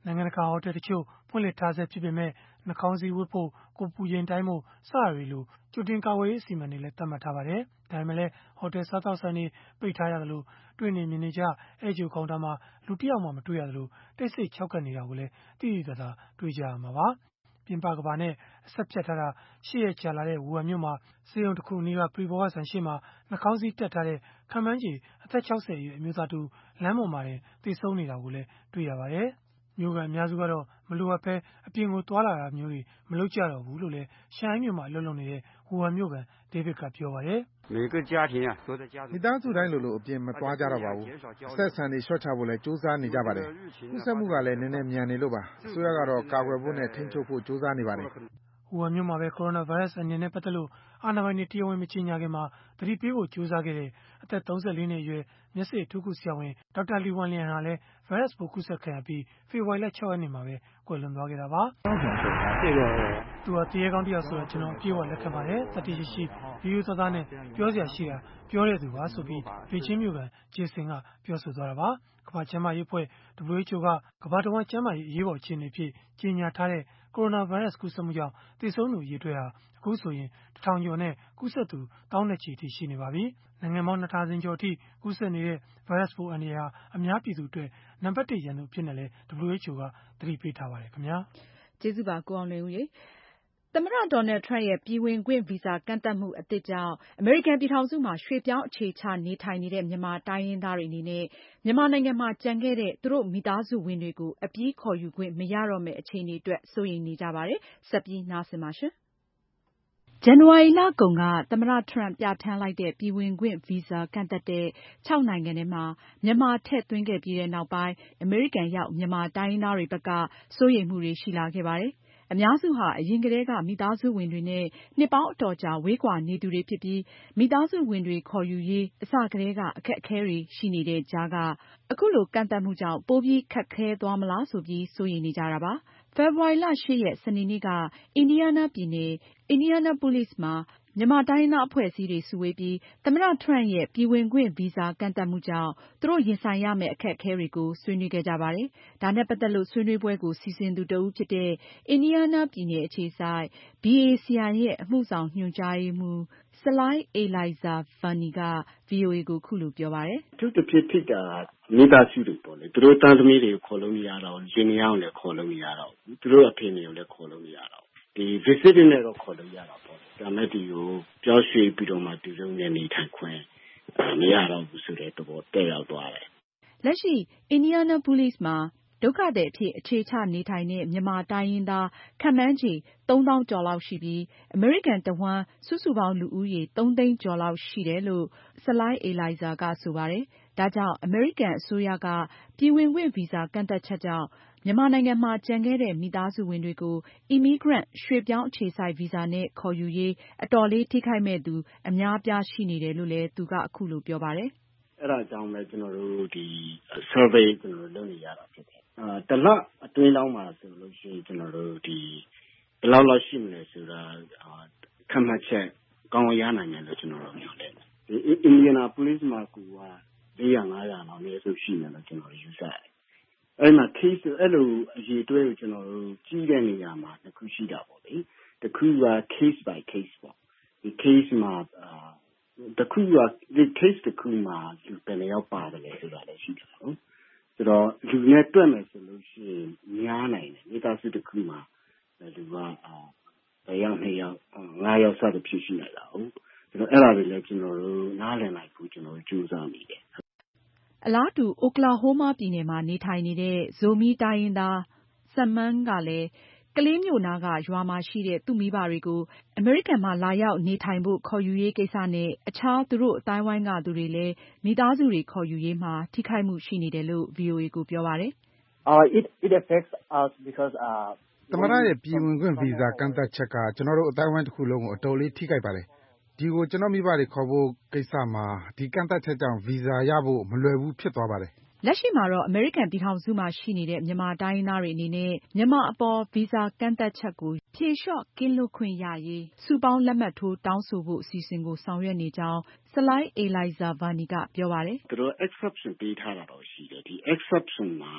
နိုင်ငံတကာဟိုတယ်တချို့ဖွင့်လှစ်ထားဆဲဖြစ်ပေမဲ့နှာခေါင်းစည်းဝတ်ဖို့ကိုပူရင်တိုင်းဖို့စရတွေလိုကြိုတင်ကာဝယ်ရေးအစီအမံတွေလည်းသတ်မှတ်ထားပါတယ်။ဒါပေမဲ့လည်းဟိုတယ်စားသောက်ဆိုင်တွေပိတ်ထားရတယ်လို့တွေ့နေမြင်နေကြအဲဂျိုကောင်တာမှာလူတစ်ယောက်မှမတွေ့ရသလိုတိတ်ဆိတ်ခြောက်ကပ်နေတာကိုလည်းတိတိကျကျတွေ့ကြရမှာပါ။ပြင်ပကဘာနဲ့အဆက်ဖြတ်ထားတာရှေ့ရကြာလာတဲ့ဝူဟန်မြို့မှာစေယုံတစ်ခုအနီးကပရီဘောဂဆိုင်ရှိမှာနှာခေါင်းစည်းတက်ထားတဲ့ခံမှန်းချေအသက်၆၀အရွယ်အမျိုးသားတူလမ်းပေါ်မှာတင်သေဆုံးနေတာကိုလည်းတွေ့ရပါတယ်။မြို့ကန်အများစုကတော့မလိုအပ်ဘဲအပြင်ကိုသွားလာတာမျိုးတွေမလုပ်ကြတော့ဘူးလို့လည်းရှန်ဟိုင်းမြို့မှာအလုပ်လုပ်နေတဲ့ဝူဟန်မြို့ကန်ဒေးဗစ်ကပြောပါတယ်။မိသားစုတိုင်းလိုလိုအပြင်မသွားကြတော့ပါဘူး။အဆက်အဆံတွေလျှော့ချဖို့လည်းကြိုးစားနေကြပါတယ်။ကူးစက်မှုကလည်းနည်းနည်းမြန်နေလို့ပါ။အစိုးရကတော့ကာကွယ်ဖို့နဲ့ထိန်းချုပ်ဖို့ကြိုးစားနေပါတယ်။ဝူဟန်မြို့မှာပဲကိုရိုနာဗိုင်းရပ်စ်အနေနဲ့ပတ်သက်လို့အာဏာပိုင်တွေတရားဝင်မကြေညာခင်မှာသတိပေးဖို့ကြိုးစားခဲ့တဲ့အသက်၃၄နှစ်အရွယ်မျက်စိအထူးကုဆရာဝန်ဒေါက်တာလီဝမ်လျံဟာလည်းဗိုင်းရပ်စ်ပိုးကူးစက်ခံရပြီးဖေဖော်ဝါရီလ၆ရက်နေ့မှာပဲကွယ်လွန်သွားခဲ့တာပါ။သူဟာတရေကောင်းတယောက်ဆိုတော့ကျွန်တော်အပြည့်အဝလက်ခံပါတယ်။တတိရှိရှိရိုးရိုးသားသားနဲ့ပြောစရာရှိတာပြောတဲ့သူပါဆိုပြီးဘေကျင်းမြို့ကန်ဂျေဆင်ကပြောဆိုသွားတာပါ။ကမ္ဘာ့ကျန်းမာရေးအဖွဲ့ W H O ကကမ္ဘာတဝန်းကျန်းမာရေးအရေးပေါ်အခြေအနေဖြစ်ကြေညာထားတဲ့ကိုရိုနာဗိုင်းရပ်စ်ကူးစက်မှုကြောင့်သေဆုံးသူအရေအတွက်ဟာအခုဆိုရင်တစ်ထောင်ကျော်နဲ့ကူးစက်သူသောင်းနဲ့ချီအထိရှိနေပါပြီ။နိုင်ငံပေါင်းနှစ်ဒါဇင်ကျော်အထိကူးစက်နေတဲ့ဗိုင်းရပ်စ်ပိုးအန္တရာယ်ဟာအများပြည်သူအတွက်နံပါတ်တစ်ရန်သူအဖြစ်နဲ့လည်း W H O ကသတိပေးထားပါတယ်ခင်ဗျာ။ကျေးဇူးပါကိုအောင်လွင်ဦးရေ။သမ္မတဒေါ်နယ်ထရန့်ရဲ့ပြည်ဝင်ခွင့်ဗီဇာကန့်သတ်မှုအသစ်ကြောင့်အမေရိကန်ပြည်ထောင်စုမှာရွှေ့ပြောင်းအခြေချနေထိုင်နေတဲ့မြန်မာတိုင်းရင်းသားတွေအနေနဲ့မြန်မာနိုင်ငံမှာကျန်ခဲ့တဲ့သူတို့မိသားစုဝင်တွေကိုအပြီးခေါ်ယူခွင့်မရတော့မယ့်အခြေအနေအတွက်စိုးရိမ်နေကြပါတယ်။ဆက်ပြီးနားဆင်ပါရှင်။ဇန်နဝါရီလကုန်ကသမ္မတထရန့်ပြဋ္ဌာန်းလိုက်တဲ့ပြည်ဝင်ခွင့်ဗီဇာကန့်သတ်တဲ့ခြောက်နိုင်ငံထဲမှာမြန်မာထည့်သွင်းခဲ့ပြီးတဲ့နောက်ပိုင်းအမေရိကန်ရောက်မြန်မာတိုင်းရင်းသားတွေဘက်ကစိုးရိမ်မှုတွေရှိလာခဲ့ပါတယ်။အများစုဟာအရင်ကတည်းကမိသားစုဝင်တွေနဲ့နှစ်ပေါင်းအတော်ကြာဝေးကွာနေသူတွေဖြစ်ပြီးမိသားစုဝင်တွေခေါ်ယူရေးအစကတည်းကအခက်အခဲတွေရှိနေတဲ့ကြားကအခုလိုကန့်သတ်မှုကြောင့်ပိုပြီးခက်ခဲသွားမလားဆိုပြီးစိုးရိမ်နေကြတာပါ။ဖေဖေါ်ဝါရီလရှစ်ရက်စနေနေ့ကအင်ဒီယားနားပြည်နယ်အင်ဒီယာနာပိုလိစ်မှာမြန်မာတိုင်းရင်းသားအဖွဲ့အစည်းတွေစုဝေးပြီးသမ္မတထရန့်ရဲ့ပြည်ဝင်ခွင့်ဗီဇာကန့်သတ်မှုကြောင့်သူတို့ရင်ဆိုင်ရမယ့်အခက်အခဲတွေကိုဆွေးနွေးခဲ့ကြပါတယ်။ဒါနဲ့ပတ်သက်လို့ဆွေးနွေးပွဲကိုစီစဉ်သူတဦးဖြစ်တဲ့အင်ဒီယားနားပြည်နယ်အခြေစိုက် B A C I ရဲ့အမှုဆောင်ညွှန်ကြားရေးမှူး Salai Elaizar Vani က ဗွီအိုအေကိုအခုလိုပြောပါတယ်။အထူးသဖြင့်ထိတာမိသားစုတွေပေါ့လေသူတို့တန်းသမီးတွေကိုခေါ်လို့မရတော့ဘူးရှင်များကိုလည်းခေါ်လို့မရတော့ဘူးသူတို့အဖေတွေကိုလည်းခေါ်လို့မရတော့ဒီ visiting နဲ့တော့ခေါ်လို့ရတာပေါ့ဒါမဲ့ဒီကိုပြောင်းရွှေ့ပြီးတော့မှဒီလိုနဲ့နေထိုင်ခွင့်မရတော့ဘူးဆိုတဲ့သဘောတက်ရောက်သွားတယ်။လက်ရှိ Indianapolis မှာဒုက္ခသည်အဖြစ်အခြေချနေထိုင်တဲ့မြန်မာတိုင်းရင်းသားခန့်မှန်းခြေသုံးသောင်းကျော်လောက်ရှိပြီးအမေရိကန်တဝှမ်းစုစုပေါင်းလူဦးရေသုံးသိန်းကျော်လောက်ရှိတယ်လို့ Salai Elaizar ကဆိုပါတယ်။ဒါကြောင့်အမေရိကန်အစိုးရကပြည်ဝင်ခွင့်ဗီဇာကန့်သတ်ချက်ကြောင့်မြန်မာနိုင်ငံမှာကျန်ခဲ့တဲ့မိသားစုဝင်တွေကို Immigrant ရွှေ့ပြောင်းအခြေစိုက်ဗီဇာနဲ့ခေါ်ယူရေးအတော်လေးထိခိုက်မဲ့သူအများအပြားရှိနေတယ်လို့လည်းသူကအခုလိုပြောပါတယ်။အဲဒါကြောင့်ပဲကျွန်တော်တို့ဒီ survey ကျွန်တော်တို့လုပ်နေရတာဖြစ်တယ်။အာတလအတွင်းလောက်မှာဆိုလို့ရှိရင်ကျွန်တော်တို့ဒီဘယ်လောက်လောက်ရှိမလဲဆိုတာခန့်မှတ်ချက်ကောင်းရနိုင်တယ်လို့ကျွန်တော်တို့ပြောတယ်။ဒီ Indianapolis မှာကူကလေးရာငါးရာလောက်အနည်းဆုံးရှိနေတယ်ကျွန်တော်တို့ယူဆတယ်။အဲ့မှာ case အဲ့လိုအရေးတွဲကိုကျွန်တော်တို့ကြီးတဲ့နေရာမှာတစ်ခုရှိတာပေါ့လေ။တစ်ခုက case by case ပေါ့။ဒီ case မှာအာတခုကဒီ case တစ်ခုမှာလူပဲလျောက်ပါတယ်လေဆိုတာလည်းရှိတယ်နော်ဆိုတော့လူနဲ့တွက်မယ်ဆိုလို့ရှိရင်များနိုင်တယ်မိသားစုတစ်ခုမှာလူကအာတယောက်နှစ်ယောက်ငါးယောက်စသဖြင့်ရှိနေတာဟုတ်ဆိုတော့အဲ့ဒါတွေလည်းကျွန်တော်တို့နားလည်နိုင်ဖို့ကျွန်တော်တို့ကြိုးစားနေတယ်အလားတူအိုကလာဟိုးမားပြည်နယ်မှာနေထိုင်နေတဲ့ဇိုမီတိုင်းရင်းသားဆမ်မန်းကလည်းကလေးမြို့နာကရွာမှာရှိတဲ့သူ့မိဘတွေကိုအမေရိကန်မှာလာရောက်နေထိုင်ဖို့ခေါ်ယူရေးကိစ္စနဲ့အခြားသူတို့အတိုင်းဝိုင်းကသူတွေလည်းမိသားစုတွေခေါ်ယူရေးမှာထိခိုက်မှုရှိနေတယ်လို့ ဗွီအိုအေကိုပြောပါတယ်။ Uh, it it affects us because uh သမ္မတရဲ့ပြည်ဝင်ခွင့်ဗီဇာကန့်သတ်ချက်ကကျွန်တော်တို့အတိုင်းဝိုင်းတစ်ခုလုံးကိုအတော်လေးထိခိုက်ပါတယ်။ဒီကိုကျွန်တော်မိဘတွေခေါ်ဖို့ကိစ္စမှာဒီကန့်သတ်ချက်ကြောင့်ဗီဇာရဖို့မလွယ်ဘူးဖြစ်သွားပါတယ်။လက်ရှိမှာတော့အမေရိကန်ပြည်ထောင်စုမှာရှိနေတဲ့မြန်မာတိုင်းရင်းသားတွေအနေနဲ့မြန်မာအပေါ်ဗီဇာကန့်သတ်ချက်ကိုဖြေလျှော့ကင်းလွတ်ခွင့်ရရေးစုပေါင်းလက်မှတ်ထိုးတောင်းဆိုဖို့အစီအစဉ်ကိုဆောင်ရွက်နေကြောင်း Salai Elaizar Vani ကပြောပါတယ်။သူတို့ exception ပေးထားတာတော့ရှိတယ်ဒီ exception မှာ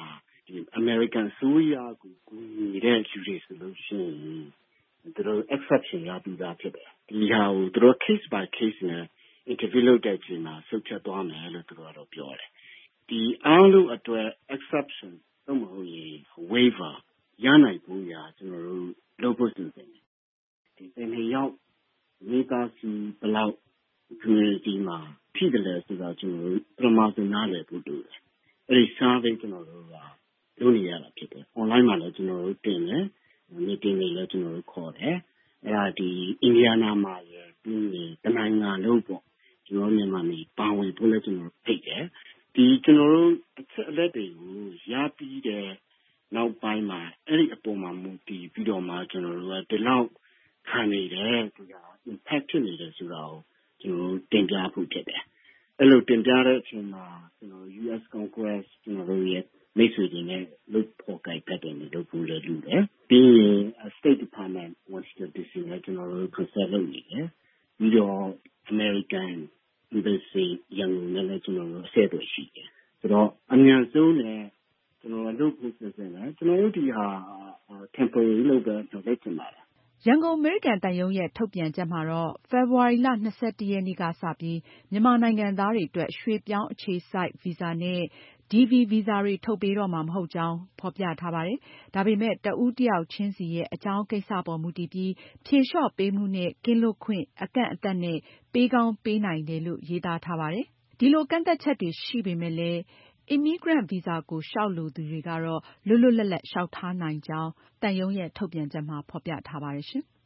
ဒီ American ဆိုရကိုကူညီတဲ့လူတွေဆိုလို့ရှိရင်သူတို့ exception ရပြီးသားဖြစ်တယ်ဒီဟာကိုသူတို့ case by case နဲ့ interview လုပ်တဲ့အချိန်မှာစုပ်ချက်သွားမယ်လို့သူတို့ကတော့ပြောတယ်ဒီအားလုံးအတွက် exception တော့မဟုတ်ရင် waiver ရနိုင်ဖို့ရာကျွန်တော်တို့လုပ်ဖို့စီစဉ်တယ်ဒီပင်ရောက်မိသားစုဘလောက် community မှာဖြစ်တယ်လဲဆိုတော့ကျွန်တော်တို့ပထမဆုံးနားလည်ဖို့လိုတယ်အဲဒီ survey ကျွန်တော်တို့ကလုပ်နေရတာဖြစ်တယ် online မှာလည်းကျွန်တော်တို့တင်တယ် meeting တွေလည်းကျွန်တော်တို့ခေါ်တယ်အဲဒါဒီ Indiana မှာရယ်ပြီးရင်တနိုင်ငံလုံးပေါ့ကျွန်တော်မြန်မာပြည်ပါဝင်ဖို့လည်းကျွန်တော်ဖိတ်တယ်ဒီကျွန်တော်တို့အချက်အလက်တွေကိုရပြီးတဲ့နောက်ပိုင်းမှာအဲ့ဒီအပေါ်မှာမူတည်ပြီးတော့မှကျွန်တော်တို့ကဒီလောက်ခံနေတယ်ဆိုတာ impact ဖြစ်နေတယ်ဆိုတာကိုကျွန်တော်တို့တင်ပြဖို့ဖြစ်တယ်အဲ့လိုတင်ပြတဲ့အချိန်မှာကျွန်တော် U S Congress ကျွန်တော်တို့ရဲ့မိတ်ဆွေတွေနဲ့လုပ်ဖို့ကြိုက်တဲ့နေလို့ပြောလို့လုပ်တယ်ပြီးရင် State Department Washington D C နဲ့ကျွန်တော်တို့ consult လုပ်နေတယ်ပြီးတော့ American Embassy ရန်ကုန်နဲ့လည်းကျွန်တော်တို့အဆက်အသွယ်ရှိတယ်ဆိုတော့အများဆုံးနဲ့ကျွန်တော်တို့လုပ်ဖို့စဉ်းစားတယ်ကျွန်တော်တို့ဒီဟာ temporary လုပ်ပဲလုပ်လိုက်ချင်ပါတယ်ရန်ကုန်အမေရိကန်သံရုံးရဲ့ထုတ်ပြန်ချက်မှာတော့ဖေဖေါ်ဝါရီလ ၂၁ ရက်နေ့ကစပြီးမြန်မာနိုင်ငံသားတွေအတွက်ရွှေ့ပြောင်းအခြေစိုက်ဗီဇာနဲ့ D V ဗီဇာတွေထုတ်ပေးတော့မှာမဟုတ်ကြောင်းဖော်ပြထားပါတယ်။ဒါပေမဲ့တဦးတယောက်ချင်းစီရဲ့အကြောင်းကိစ္စပေါ်မူတည်ပြီးဖြေလျှော့ပေးမှုနဲ့ကင်းလွတ်ခွင့်အကန့်အသတ်နဲ့ပေးကောင်းပေးနိုင်တယ်လို့ရေးသားထားပါတယ်။ဒီလိုကန့်သတ်ချက်တွေရှိပေမဲ့လည်းImmigrant Visa ကိုလျှောက်လိုသူတွေကတော့လွတ်လွတ်လပ်လပ်လျှောက်ထားနိုင်ကြောင်းသံရုံးရဲ့ထုတ်ပြန်ချက်မှာဖော်ပြထားပါတယ်ရှင်။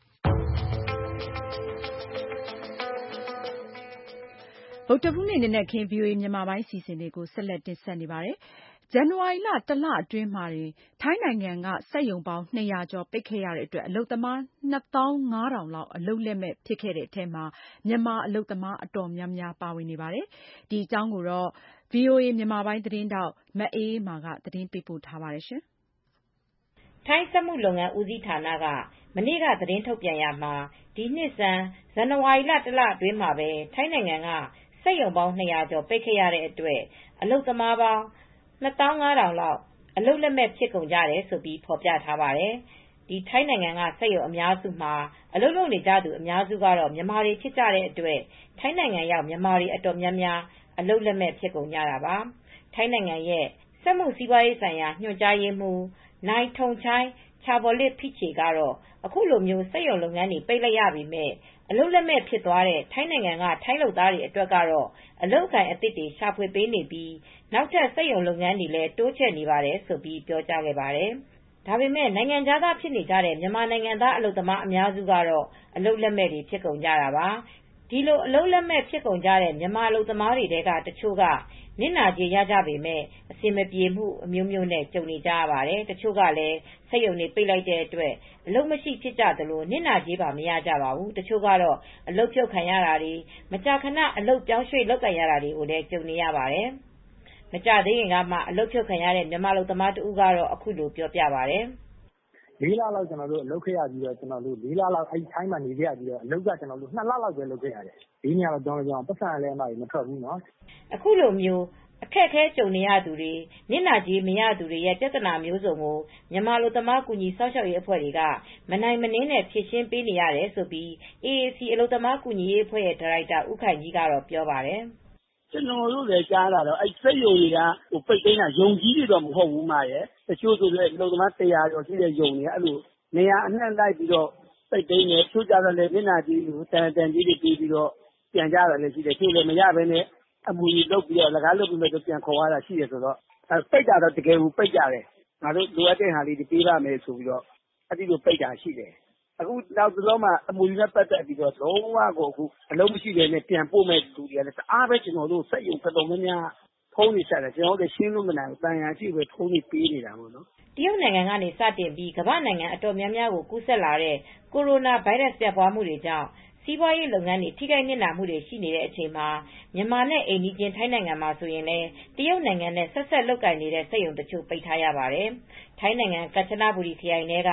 ဗုဒ္ဓဟူးနေ့နံနက်ခင်း ဗွီအိုအေမြန်မာပိုင်းအစီအစဉ်တွေကိုဆက်လက်တင်ဆက်နေပါတယ်။ဇန်နဝါရီလတလအတွင်းမှာထိုင်းနိုင်ငံကစက်ရုံပေါင်းနှစ်ရာကျော်ပိတ်ခဲ့ရတဲ့အတွက်အလုပ်သမားနှစ်သောင်းငါးထောင်လောက်အလုပ်လက်မဲ့ဖြစ်ခဲ့တဲ့အထဲမှာမြန်မာအလုပ်သမားအတော်များများပါဝင်နေပါတယ်။ဒီအကြောင်းကိုတော့ဗွီအိုအေမြန်မာပိုင်းသတင်းထောက်မအေးအေးမာကသတင်းပေးပို့ထားပါတယ်ရှင်။ထိုင်းစက်မှုလုပ်ငန်းဦးစီးဌာနကမနေ့ကသတင်းထုတ်ပြန်ရမှာဒီနှစ်ဆန်းဇန်နဝါရီလတလအတွင်းမှာပဲထိုင်းနိုင်ငံကစက်ရုံပေါင်းနှစ်ရာကျော်ပိတ်ခဲ့ရတဲ့အတွက်အလုပ်သမားပေါင်းနှစ်သောင်းငါးထောင်လောက်အလုပ်လက်မဲ့ဖြစ်ကုန်ကြတယ်ဆိုပြီးဖော်ပြထားပါတယ်။ဒီထိုင်းနိုင်ငံကစက်ရုံအများစုမှာအလုပ်လုပ်နေကြသူအများစုကတော့မြန်မာတွေဖြစ်ကြတဲ့အတွက်ထိုင်းနိုင်ငံရောက်မြန်မာတွေအတော်များများအလုပ်လက်မဲ့ဖြစ်ကုန်ကြတာပါ။ထိုင်းနိုင်ငံရဲ့စက်မှုစီးပွားရေးဆိုင်ရာညွှန်ကြားရေးမှူးနိုင်ထုံချိုင်းချာဘော်လစ်ဖိချေကတော့အခုလိုမျိုးစက်ရုံလုပ်ငန်းတွေပိတ်လိုက်ရပြီမဲ့အလုပ်လက်မဲ့ဖြစ်သွားတဲ့ထိုင်းနိုင်ငံကထိုင်းလုပ်သားတွေအတွက်ကတော့အလုပ်အကိုင်အသစ်တွေရှာဖွေပေးနေပြီးနောက်ထပ်စက်ရုံလုပ်ငန်းတွေလည်းတိုးချဲ့နေပါတယ်ဆိုပြီးပြောကြားခဲ့ပါတယ်။ဒါပေမဲ့နိုင်ငံခြားသားဖြစ်နေကြတဲ့မြန်မာနိုင်ငံသားအလုပ်သမားအများစုကတော့အလုပ်လက်မဲ့တွေဖြစ်ကုန်ကြတာပါ။ဒီလိုအလုပ်လက်မဲ့ဖြစ်ကုန်ကြတဲ့မြန်မာအလုပ်သမားတွေထဲကတချို့ကနစ်နာကြေးရကြပေမဲ့အဆင်မပြေမှုအမျိုးမျိုးနဲ့ကြုံနေကြရပါတယ်။တချို့ကလည်းစက်ရုံတွေပိတ်လိုက်တဲ့အတွက်အလုပ်မရှိဖြစ်ကြသလိုနစ်နာကြေးပါမရကြပါဘူး။တချို့ကတော့အလုပ်ဖြုတ်ခံရတာတွေမကြာခဏအလုပ်ပြောင်းရွှေ့လုပ်ကိုင်ရတာတွေကိုလည်းကြုံနေရပါတယ်။မကြသေးခင်ကမှအလုပ်ဖြုတ်ခံရတဲ့မြန်မာအလုပ်သမားတဦးကတော့အခုလိုပြောပြပါတယ်။လေးလလောက်ကျွန်တော်တို့လုပ်ခဲ့ရပြီးတော့ကျွန်တော်တို့လေးလလောက်အဲဒီထိုင်းမှာနေခဲ့ရပြီးတော့အလုပ်ကကျွန်တော်တို့နှစ်လလောက်ပဲလုပ်ခဲ့ရတယ်။ဒီနေရာတော့ကျွန်တော်တို့ပတ်စံလည်းအမှမထွက်ဘူးနော်။အခုလိုမျိုးအခက်အခဲကြုံနေရသူတွေနစ်နာကြေးမရသူတွေရဲ့ပြဿနာမျိုးစုံကိုမြန်မာလူသမားကူညီစောင့်ရှောက်ရေးအဖွဲ့တွေကမနိုင်မနှင်းနဲ့ဖြေရှင်းပေးနေရတယ်ဆိုပြီး အေအေစီ အလုပ်သမားကူညီရေးအဖွဲ့ရဲ့ဒါရိုက်တာဦးခိုင်ကြီးကတော့ပြောပါတယ်။ကျွန်တော်တို့လည်းကြားတာတော့အဲစက်ရုံတွေကဟိုပိတ်သိမ်းတာယုံကြီးတွေတော့မဟုတ်ဘူးမရဲ့တချို့ဆိုလည်းအလုပ်သမားတရာကျော်ရှိတဲ့ယုံတွေအဲ့လိုနေရာအနှံ့လိုက်ပြီးတော့ပိတ်သိမ်းတယ်ချို့ကြတော့လည်းနစ်နာကြေးကိုတန်တန်ကြီးတွေပြီးပြီးတော့ပြန်ကြတာလည်းရှိတယ်ချို့လည်းမရဘဲနဲ့အမူကြီးလုပ်ပြီးတော့လကားလုပ်ပြီးတော့ပြန်ခေါ်ရတာရှိတယ်ဆိုတော့ပိတ်တာတော့တကယ်ကိုပိတ်ကြတယ်ငါတို့လိုအပ်တဲ့ဟာလေးတွေပေးရမယ်ဆိုပြီးတော့အဲ့ဒီလိုပိတ်တာရှိတယ်အခုနောက်တော့မှအမူကြီးနဲ့ပတ်သက်ပြီးတော့လုံးဝကိုအခုအလုံးမရှိတဲ့နဲ့ပြန်ပို့မဲ့လူတွေကလည်းတအားပဲကျွန်တော်တို့စက်ရုံတော်တော်များများဖုန်းနေဆက်တယ်ကျွန်တော်တို့ရှင်းလို့မနိုင်ဘူးတန်ရာရှိပဲဖုန်းနေပေးနေတာပေါ့နော်တရုတ်နိုင်ငံကနေစတင်ပြီးကမ္ဘာနိုင်ငံအတော်များများကိုကူးစက်လာတဲ့ကိုရိုနာဗိုင်းရပ်စ်ပြန့်ပွားမှုတွေကြောင့်စီးပွားရေးလုပ်ငန်းတွေထိခိုက်နစ်နာမှုတွေရှိနေတဲ့အချိန်မှာမြန်မာနဲ့အိမ်နီးချင်းထိုင်းနိုင်ငံမှာဆိုရင်လည်းတရုတ်နိုင်ငံနဲ့ဆက်ဆက်လုပ်ကိုင်နေတဲ့စက်ရုံတချို့ပိတ်ထားရပါတယ်။ထိုင်းနိုင်ငံကမ်ချနဘူရီခရိုင်ထဲက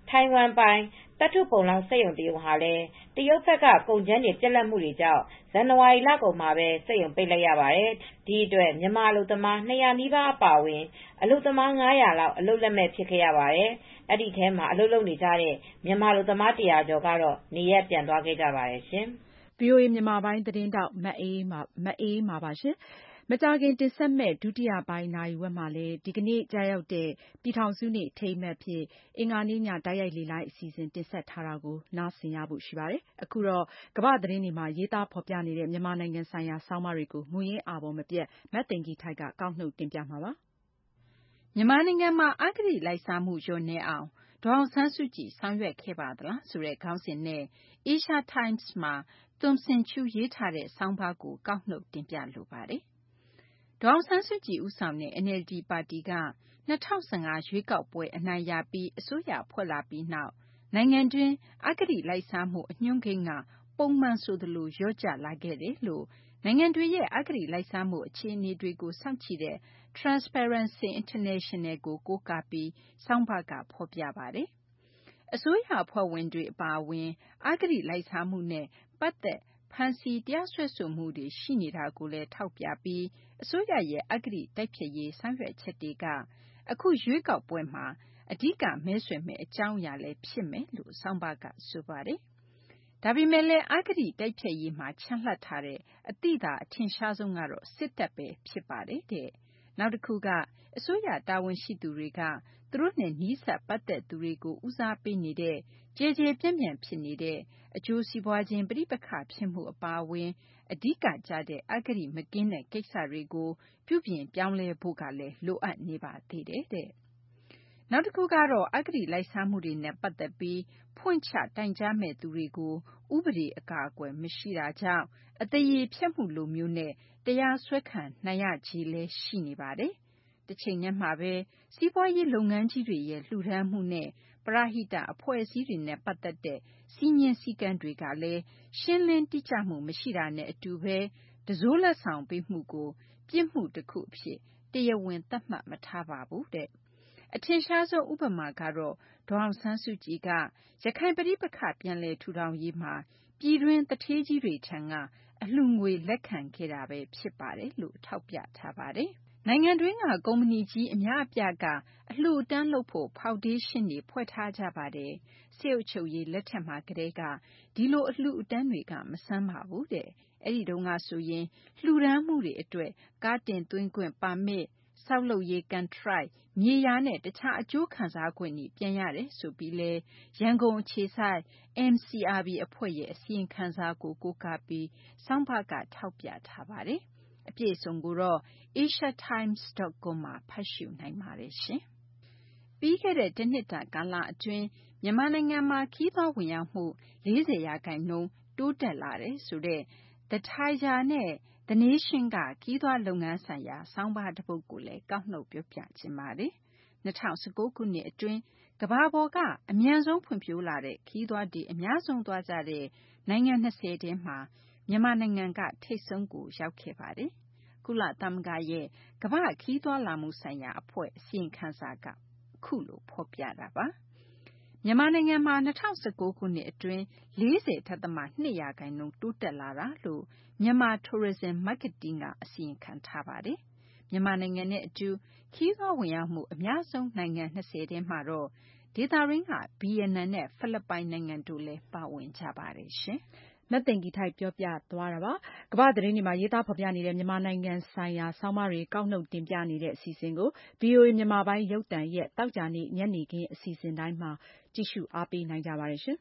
ထိုင်ဝမ်ပိုင်သတ္တုပုံလောင်စက်ရုံတရုံဟာလည်းတရုတ်ဘက်ကကုန်ကြမ်းတွေပြတ်လတ်မှုတွေကြောင့်ဇန်နဝါရီလကုန်မှာပဲစက်ရုံပိတ်လိုက်ရပါတယ်။ဒီအတွက်မြန်မာအလုပ်သမား၂၀၀နီးပါးအပါအဝင်အလုပ်သမား၅၀၀လောက်အလုပ်လက်မဲ့ဖြစ်ခဲ့ရပါတယ်။အဲဒီထဲမှာအလုပ်လုပ်နေကြတဲ့မြန်မာအလုပ်သမား၁၀၀ကျော်ကတော့နေရပ်ပြန်သွားခဲ့ကြပါတယ်ရှင်။ဗွီအိုအေမြန်မာပိုင်းသတင်းထောက်မအေးအေးမာပါရှင်။ မကြာခင်တင်ဆက်မယ့်ဒုတိယပိုင်းနာရီဝက်မှာလည်းဒီကနေ့ကျရောက်တဲ့ပြည်ထောင်စုနေ့အထိမ်းအမှတ်အဖြစ်အင်္ဂါနေ့ညတိုက်ရိုက်လေလှိုင်းအစီအစဉ်တင်ဆက်ထားတာကိုနားဆင်ရဖို့ရှိပါတယ်။ အခုတော့ကမ္ဘာ့သတင်းတွေမှာရေးသားဖော်ပြနေတဲ့မြန်မာနိုင်ငံဆိုင်ရာဆောင်းပါးတွေကိုမူရင်းအာဘော်မပြတ်မသိင်္ဂီထိုက်ကကောက်နှုတ်တင်ပြမှာပါ။မြန်မာနိုင်ငံမှာအဂတိလိုက်စားမှုလျော့နည်းအောင်ဒေါ်အောင်ဆန်းစုကြည်ဆောင်ရွက်ခဲ့ပါသလားဆိုတဲ့ခေါင်းစဉ်နဲ့ Asia Times မှာ Tom Sinchu ရေးထားတဲ့ဆောင်းပါးကိုကောက်နှုတ်တင်ပြလိုပါတယ်။ ဒေါ်အောင်ဆန်းစုကြည်ဦးဆောင်တဲ့ အန်အယ်လ်ဒီ ပါတီက၂၀၁၅ရွေးကောက်ပွဲအနိုင်ရပြီးအစိုးရဖွဲ့လာပြီးနောက်နိုင်ငံတွင်းအဂတိလိုက်စားမှုအညွှန်းကိန်းကပုံမှန်ဆိုသလိုလျော့ကျလာခဲ့တယ်လို့နိုင်ငံတွေရဲ့အဂတိလိုက်စားမှုအခြေအနေတွေကိုစောင့်ကြည့်တဲ့ Transparency International ကိုကိုးကားပြီးဆောင်းပါးကဖော်ပြပါတယ်။ အစိုးရအဖွဲ့ဝင်တွေအပါအဝင်အဂတိလိုက်စားမှုနဲ့ပတ်သက်ဖမ်းဆီးတရားစွဲဆိုမှုတွေရှိနေတာကိုလည်းထောက်ပြပြီးအစိုးရရဲ့အဂတိတိုက်ဖျက်ရေးဆောင်ရွက်ချက်တွေကအခုရွေးကောက်ပွဲမှာအဓိကမဲဆွယ်မယ့်အကြောင်းအရာလည်းဖြစ်မယ်လို့ဆောင်းပါးကဆိုပါတယ်။ ဒါပေမဲ့လည်းအဂတိတိုက်ဖျက်ရေးမှာချန်လှပ်ထားတဲ့အသိသာအထင်ရှားဆုံးကတော့စစ်တပ်ပဲဖြစ်ပါတယ်တဲ့။နောက်တခုကအစိုးရတာဝန်ရှိသူတွေကသူတို့နဲ့နီးစပ်ပတ်သက်သူတွေကိုဦးစားပေးနေတဲ့ကျယ်ကျယ်ပြန့်ပြန့်ဖြစ်နေတဲ့အကျိုးစီးပွားခြင်းပဋိပက္ခဖြစ်မှုအပါအဝင်အဓိကကျတဲ့အဂတိမကင်းတဲ့ကိစ္စတွေကိုပြုပြင်ပြောင်းလဲဖို့ကလည်းလိုအပ်နေပါသေးတယ်တဲ့။နောက်တခုကတော့အဂတိလိုက်စားမှုတွေနဲ့ပတ်သက်ပြီးဖွင့်ချတိုင်ကြားမယ့်သူတွေကိုဥပဒေအကာအကွယ်မရှိတာကြောင့်အသရေဖျက်မှုလိုမျိုးနဲ့တရားစွဲခံနိုင်ရခြေလည်းရှိနေပါတယ်။တချိန်တည်းမှာပဲစီးပွားရေးလုပ်ငန်းကြီးတွေရဲ့လှူဒါန်းမှုနဲ့ပရဟိတအဖွဲ့အစည်းတွေနဲ့ပတ်သက်တဲ့စည်းမျဉ်းစည်းကမ်းတွေကလည်းရှင်းလင်းတိကျမှုမရှိတာနဲ့အတူပဲတံစိုးလက်ဆောင်ပေးမှုကိုပြစ်မှုတခုအဖြစ်တရားဝင်သတ်မှတ်မထားပါဘူးတဲ့အထင်ရှားဆုံးဥပမာကတော့ဒေါ်အောင်ဆန်းစုကြည်ကရခိုင်ပဋိပက္ခပြန်လည်ထူထောင်ရေးမှာပြည်တွင်းသူဌေးကြီးတွေထံကအလှူငွေလက်ခံခဲ့တာပဲဖြစ်ပါတယ်လို့ထောက်ပြထားပါတယ်။နိုင်ငံတွင်းကကုမ္ပဏီကြီးအများအပြားကအလှူအတန်းလုပ်ဖို့ဖောင်ဒေးရှင်းတွေဖွဲ့ထားကြပါတယ်။စစ်အုပ်ချုပ်ရေးလက်ထက်မှာကတည်းကဒီလိုအလှူအတန်းတွေကမဆန်းပါဘူးတဲ့။အဲဒီတုန်းကဆိုရင်လှူဒါန်းမှုတွေအတွက်ကားတင်သွင်းခွင့်ပါမစ်ဆောက်လုပ်ရေးကန်ထရိုက်မြေယာနဲ့တခြားအကျိုးခံစားခွင့်တွေပြန်ရတယ်ဆိုပြီးလဲရန်ကုန်အခြေစိုက် အမ် စီ အာർ ဘီ အဖွဲ့ရဲ့အစီရင်ခံစာကိုကိုးကားပြီးဆောင်းပါးကထောက်ပြထားပါတယ်။အပြည့်အစုံကိုတော့ asia times dot com မှာဖတ်ရှုနိုင်ပါတယ်ရှင်။ပြီးခဲ့တဲ့တနှစ်တာကာလအတွင်းမြန်မာနိုင်ငံမှာခရီးသွားဝင်ရောက်မှု၄၀ရာခိုင်နှုန်းတိုးတက်လာတယ်ဆိုတဲ့ The Tiger နဲ့ The Nation ကခရီးသွားလုပ်ငန်းဆိုင်ရာဆောင်းပါးတပုဒ်ကိုလည်းကောက်နှုတ်ပြောပြချင်ပါတယ်။၂၀၁၉ခုနှစ်အတွင်းကမ္ဘာပေါ်ကအမြန်ဆုံးဖွံ့ဖြိုးလာတဲ့ခရီးသွားတွေအများဆုံးသွားကြတဲ့နိုင်ငံ၂၀ထဲမှာမြန်မာနိုင်ငံကထိပ်ဆုံးကိုရောက်ခဲ့ပါတယ်။ကုလသမဂ္ဂရဲ့ကမ္ဘာ့ခရီးသွားလာမှုဆိုင်ရာအဖွဲ့အစီရင်ခံစာကအခုလိုဖော်ပြတာပါ။မြန်မာနိုင်ငံမှာ၂၀၁၉ခုနှစ်အတွင်း၄၀.၂ရာခိုင်နှုန်းတိုးတက်လာတာလို့ Myanmar Tourism Marketing ကအစီရင်ခံထားပါတယ်။မြန်မာနိုင်ငံနဲ့အတူခရီးသွားဝင်ရောက်မှုအများဆုံးနိုင်ငံ၂၀ထဲမှာတော့ဒေသတွင်းကဗီယက်နမ်နဲ့ဖိလစ်ပိုင်နိုင်ငံတို့လည်းပါဝင်ကြပါတယ်ရှင်။မသိင်္ဂီထိုက်ပြောပြသွားတာပါ။ကမ္ဘာ့သတင်းတွေမှာရေးသားဖော်ပြနေတဲ့မြန်မာနိုင်ငံဆိုင်ရာဆောင်းပါးတွေကောက်နှုတ်တင်ပြနေတဲ့အစီအစဉ်ကို ဗွီအိုအေမြန်မာပိုင်းရုပ်သံရဲ့သောကြာနေ့ညနေခင်းအစီအစဉ်တိုင်းမှာကြည့်ရှုအားပေးနိုင်ကြပါတယ်ရှင်။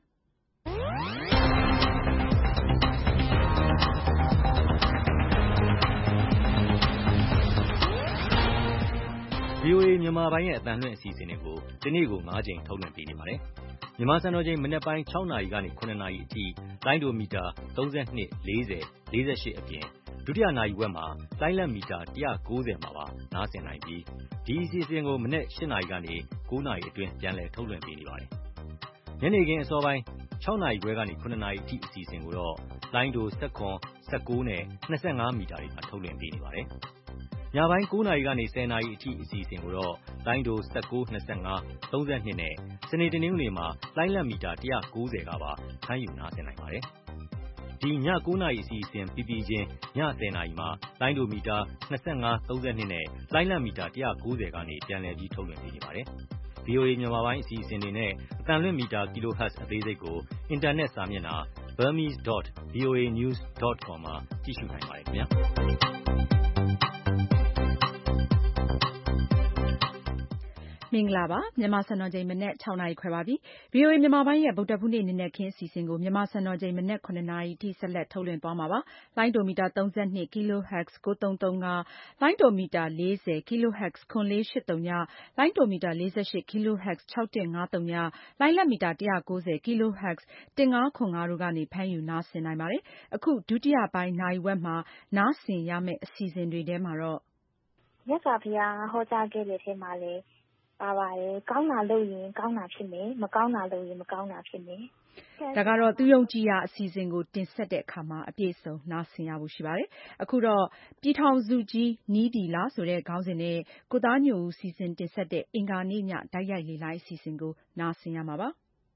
ဗွီအိုအေမြန်မာပိုင်းရဲ့အသံလွှင့်အစီအစဉ်တွေကိုဒီနေ့ကို၅ကြိမ်ထုတ်လွှင့်ပေးနေပါတယ်။မြန်မာစံတော်ချိန်မနက်ပိုင်း၆နာရီကနေ၇နာရီအထိလိုင်းဒိုမီတာ၃၂ ၄၀ ၄၈အပြင်ဒုတိယနာရီဝက်မှာလိုင်းလက်မီတာ၁၉၀မှာပါနားဆင်နိုင်ပြီးဒီအစီအစဉ်ကိုမနက်၈နာရီကနေ၉နာရီအတွင်းပြန်လည်ထုတ်လွှင့်ပေးနေပါတယ်။ညနေခင်းအစောပိုင်း၆နာရီခွဲကနေ၇နာရီအထိအစီအစဉ်ကိုတော့လိုင်းဒို၁၇ ၁၉နဲ့၂၅မီတာတွေမှာထုတ်လွှင့်ပေးနေပါတယ်။ ညညပိုင်းကိုးနာရီကနေဆယ်နာရီအထိအစီအစဉ်ကိုတော့လိုင်းဒို၁၉ ၂၅ ၃၂နဲ့စနေတနင်္ဂနွေမှာလိုင်းလံမီတာ၁၉၀ကပါဖမ်းယူနားဆင်နိုင်ပါတယ်။ဒီညကိုးနာရီအစီအစဉ်ပြီးပြီးချင်းညဆယ်နာရီမှာလိုင်းဒိုမီတာ၂၅ ၃၂နဲ့လိုင်းလံမီတာ၁၉၀ကနေပြန်လည်ပြီးထုတ်လွှင့်ပေးနေပါတယ်။ ဗွီအိုအေ မြန်မာပိုင်းအစီအစဉ်တွေနဲ့အသံလွှင့်မီတာ kilohertz အသေးစိတ်ကိုအင်တာနက်စာမျက်နှာ burmese dot voa news dot com မှာကြည့်ရှုနိုင်ပါတယ်ခင်ဗျာ။မင်္ဂလာပါမြန်မာစံတော်ချိန်မနက်၆နာရီခွဲပါပြီ။ ဗွီအိုအေမြန်မာပိုင်းရဲ့ဗုဒ္ဓဟူးနေ့နံနက်ခင်းအစီအစဉ်ကိုမြန်မာစံတော်ချိန်မနက်ခုနှစ်နာရီအထိဆက်လက်ထုတ်လွှင့်သွားမှာပါ။လိုင်းဒိုမီတာသုံး၂ kilohertz ကိုးသုံးသုံး၅ လိုင်းဒိုမီတာလေး၀ kilohertz ခွန်လေးရှစ်သုည လိုင်းဒိုမီတာလေးရှစ် kilohertz ခြောက်တစ်ငါးသုည လိုင်းလတ်မီတာ၁၉၀ kilohertz တစ်ငါးခွန်ငါတို့ကနေဖမ်းယူနားဆင်နိုင်ပါတယ်။အခုဒုတိယပိုင်းနာရီဝက်မှာနားဆင်ရမယ့်အစီအစဉ်တွေထဲမှာတော့မြတ်စွာဘုရားဟောကြားခဲ့တဲ့ထဲမှာလည်းပါပါတယ်ကောင်းတာလုပ်ရင်ကောင်းတာဖြစ်မယ်မကောင်းတာလုပ်ရင်မကောင်းတာဖြစ်မယ်ဒါကတော့သူယုံကြည်ရာအစီအစဉ်ကိုတင်ဆက်တဲ့အခါမှာအပြည့်အစုံနားဆင်ရဖို့ရှိပါတယ်အခုတော့ပြည်ထောင်စုကြီးနီးပြီလားဆိုတဲ့ခေါင်းစဉ်နဲ့ကိုသားညိုဦးစီစဉ်တင်ဆက်တဲ့အင်္ဂါနေ့ညတိုက်ရိုက်လေလိုင်းအစီအစဉ်ကိုနားဆင်ရမှာပါ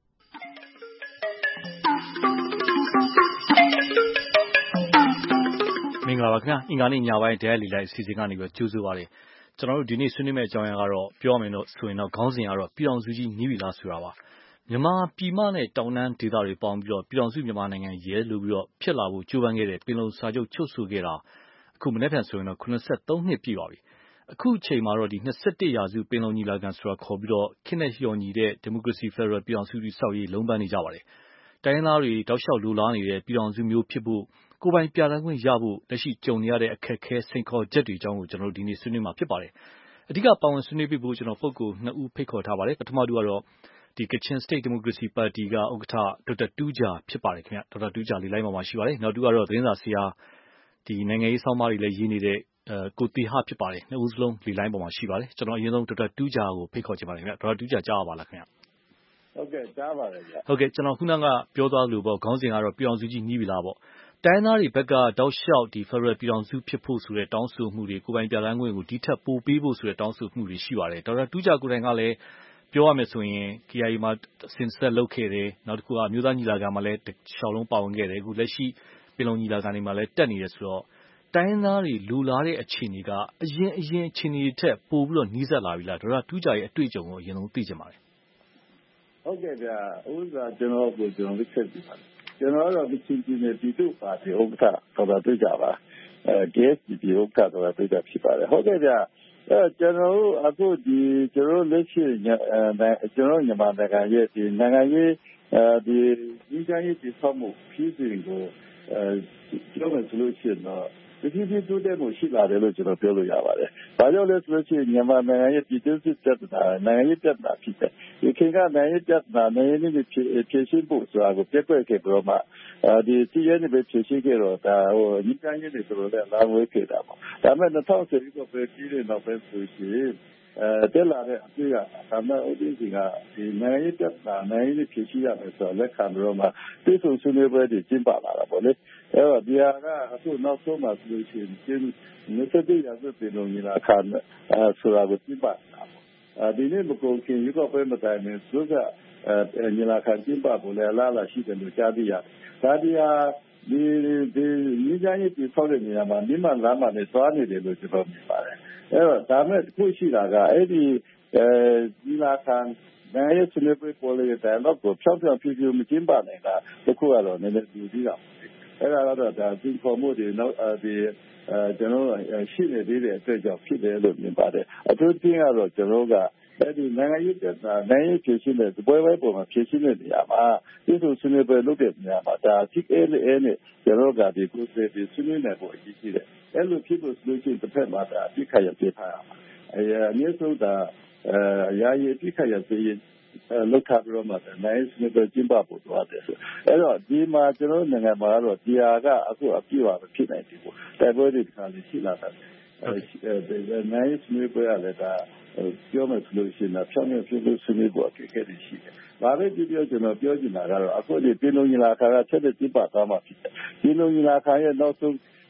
မင်္ဂလာပါခင်ဗျအင်္ဂါနေ့ညပိုင်းတိုက်ရိုက်လေလိုင်းအစီအစဉ်ကနေပြီးကြိုးဆိုပါရစေကျွန်တော်တို့ဒီနေ့ဆွေးနွေးမယ့်အကြောင်းအရာကတော့ပြောရမယ်လို့ဆိုရင်တော့ခေါင်းစဉ်ကတော့ပြည်အောင်စုကြီးနီးပြီလားဆိုတာပါမြန်မာပြည်မနဲ့တောင်တန်းဒေသတွေပေါင်းပြီးတော့ပြည်အောင်စုမြန်မာနိုင်ငံရဲလို့ပြီးတော့ဖြစ်လာဖို့ကြိုးပမ်းခဲ့တဲ့ပင်လုံစာချုပ်ချုပ်ဆိုခဲ့တာအခုမနေ့ပြန်ဆိုရင်တော့၇၃နှစ်ပြည့်ပါပြီအခုအချိန်မှာတော့ဒီ၂၁ရာစုပင်လုံညီလာခံဆိုတာခေါ်ပြီးတော့ခေတ်နဲ့လျော်ညီတဲ့ဒီမိုကရေစီဖက်ဒရယ်ပြည်အောင်စုတည်ဆောက်ရေးလုံးပန်းနေကြပါတယ်တိုင်းရင်းသားတွေတောက်လျှောက်လိုလားနေတဲ့ပြည်အောင်စုမျိုးဖြစ်ဖို့ကိုယ်ပိုင်ပြဋ္ဌာန်းခွင့်ရဖို့လက်ရှိကြုံနေရတဲ့အခက်အခဲစိန်ခေါ်ချက်တွေအကြောင်းကိုကျွန်တော်တို့ဒီနေ့ဆွေးနွေးမှာဖြစ်ပါတယ်အဓိကပါဝင်ဆွေးနွေးပေးဖို့ကျွန်တော်ပုဂ္ဂိုလ်နှစ်ဦးဖိတ်ခေါ်ထားပါတယ်ပထမတူကတော့ဒီ Kachin State Democracy Party ကဥက္ကဋ္ဌဒေါက်တာတူးဂျာဖြစ်ပါတယ်ခင်ဗျဒေါက်တာတူးဂျာလေးလိုင်းပေါ်မှာရှိပါတယ်နောက်တူကတော့သတင်းစာဆရာဒီနိုင်ငံရေးဆောင်းပါးတွေလည်းရေးနေတဲ့အဲကိုတီဟဖြစ်ပါတယ်နှစ်ဦးစလုံးလေးလိုင်းပေါ်မှာရှိပါတယ်ကျွန်တော်အရင်ဆုံးဒေါက်တာတူးဂျာကိုဖိတ်ခေါ်ချင်ပါတယ်ခင်ဗျဒေါက်တာတူးဂျာကြားပါလားခင်ဗျဟုတ်ကဲ့ကြားပါတယ်ဗျဟုတ်ကဲ့ကျွန်တော်ခုနကပြောသွားလို့ပေါ့ခေါင်းစဉ်ကတော့ပြည်အောင်စုကြီးနီးပြီလားပေါ့တိုင်းသားတွေဘက်ကတောက်လျှောက်ဒီ Federal ပြည်တော်စုဖြစ်ဖို့ဆိုတဲ့တောင်းဆိုမှုတွေကိုယ်ပိုင်ပြဋ္ဌာန်းခွင့်ကိုဒီထက်ပိုပေးဖို့ဆိုတဲ့တောင်းဆိုမှုတွေရှိပါတယ်ဒေါက်တာတူးဂျာကိုယ်တိုင်ကလည်းပြောရမယ်ဆိုရင် K I A မှာစင်ဆက်လုပ်ခဲ့တယ်နောက်တစ်ခုကမြို့သားညီလာခံမှာလည်းရှောက်လုံးပါဝင်ခဲ့တယ်အခုလက်ရှိပြည်လုံညီလာခံတွေမှာလည်းတက်နေတယ်ဆိုတော့တိုင်းသားတွေလူလာတဲ့အခြေအနေကအရင်အရင်အခြေအနေတွေထက်ပိုပြီးတော့နှီးစပ်လာပြီလားဒေါက်တာတူးဂျာရဲ့အတွေ့အကြုံကိုအရင်ဆုံးသိချင်ပါတယ်ဟုတ်ကဲ့ဗျာဥစ္စာကျွန်တော်ကိုကျွန်တော်သိချက်ပြပါတယ်ကျွန်တော်တို့ကချင်းချင်းနဲ့ပြည်သူ့ပါတီဥက္ကဋ္ဌဒေါက်တာတွေ့ကြပါအဲ K S P P ဥက္ကဋ္ဌဒေါက်တာတွေ့ကြဖြစ်ပါတယ်ဟုတ်ကဲ့ဗျအဲကျွန်တော်တို့အခုဒီကျွန်တော်လက်ရှိအဲကျွန်တော်ညီမနိုင်ငံရဲ့ဒီနိုင်ငံရေးအဲဒီဒီကနေ့ဒီဆောက်မှုဖြစ်စဉ်ကိုအဲပြောမယ်ဆိုလို့ရှိရင်တော့ဒီပြည်သူတွေမှုရှိလာတယ်လို့ကျွန်တော်ပြောလို့ရပါတယ်။ဘာကြောင့်လဲဆိုလို့ရှိရင်မြန်မာနိုင်ငံရဲ့ပြည်သူစစ်တပ်ကနိုင်ငံရေးတပ်တာဖြစ်တယ်။ဒီခေတ်ကနိုင်ငံရေးတပ်တာနိုင်ငံရေးနဲ့ဖြည့်ရှင်းဖို့ဆိုတာကိုပြည့်ပြည့်ခဲ့ပြီးတော့မှအဲဒီစီးရဲနဲ့ပဲဖြည့်ရှင်းခဲ့တော့ဒါဟိုညီကန်းရေးတွေဆိုတော့လည်းလာဝဲခဲ့တာပေါ့။ဒါပေမဲ့၂၀၁၀ကိုပဲပြီးတဲ့နောက်ပဲဆိုရှင်အဲတက်လာတဲ့အတွေ့အကြုံဒါမှမဟုတ်ဒီကဒီနိုင်ငံရေးတပ်တာနိုင်ငံရေးဖြည့်ရှင်းရမယ်ဆိုတော့လက်ခံပြီးတော့မှပြည်သူဆွေးနွေးပွဲတွေကျင်းပလာတာပေါ့လေ။အဲ့တော့ဒီဟာကအခုနောက်ဆုံးမှဆိုလို့ရှိရင်ကျင်း၂၁ရာစုပြည်လုံးညီလာခံအဲဆိုတာကိုကျင်းပတာပေါ့။အဲဒီနေ့မကုန်ခင်ရုပ်ပဲမတိုင်ဘူးသူကအဲညီလာခံကျင်းပဖို့လည်းအလားအလာရှိတယ်လို့ကြားသိရတယ်။ဒါဒီဟာဒီဒီညီကြရေးပြည်ဆောက်တဲ့နေရာမှာမိမလမ်းမှာလည်းသွားနေတယ်လို့ကျွန်တော်မြင်ပါတယ်။အဲ့တော့ဒါမဲ့ခုရှိတာကအဲ့ဒီအဲညီလာခံနိုင်ငံရေးဆွေးနွေးပွဲပေါ်လေတဲ့တော့ကိုဖြောင်းဖြောင်းဖြူဖြူမကျင်းပနိုင်တာတခုကတော့နည်းနည်းဒီပြီးတော့အဲ့ဒါတော့ဒါဒီဖော်မှုတွေနောက်ဒီအဲကျွန်တော်ရှိနေသေးတဲ့အတွက်ကြောင့်ဖြစ်တယ်လို့မြင်ပါတယ်အထူးသဖြင့်ကတော့ကျွန်တော်ကအဲ့ဒီနိုင်ငံရေးတက်တာနိုင်ငံရေးဖြည့်ရှင်းတဲ့ပွဲပွဲပေါ်မှာဖြည့်ရှင်းတဲ့နေရာမှာဒီလိုဆွေးနွေးပွဲလုပ်တဲ့နေရာမှာဒါ T K L A နဲ့ကျွန်တော်ကဒီကိုယ်စားလှယ်ဆွေးနွေးနေဖို့အရေးကြီးတယ်အဲ့လိုဖြစ်လို့ဆိုရင်တစ်ဖက်မှာဒါအပြစ်ခရပြထားရမှာအဲအနည်းဆုံးဒါအဲရာရည်အပြစ်ခရပြရင်လောက်ထားပြီးတော့မှနိုင်စနစ်ပဲကျင်းပဖို့သွားတယ်ဆိုအဲ့တော့ဒီမှာကျွန်တော်နိုင်ငံမှာတော့ဒီဟာကအခုအပြည့်ပါဖြစ်နိုင်တယ်ပေါ့တိုက်ပွဲတွေခါလေးရှိလာတာအဲနိုင်စနစ်ပဲလည်းဒါပြောမယ်ဆိုလို့ရှိရင်ဖြောင်းဖြောင်းဖြူဖြူဆွေးနွေးဖို့အခက်အခဲတွေရှိတယ်။ဒါပဲကြည့်ပြောကျွန်တော်ပြောချင်တာကတော့အခုဒီပြည်လုံးညီလာခံကချက်တဲ့ကျင်းပသွားမှာဖြစ်တယ်။ပြည်လုံးညီလာခံရဲ့နောက်ဆုံးပ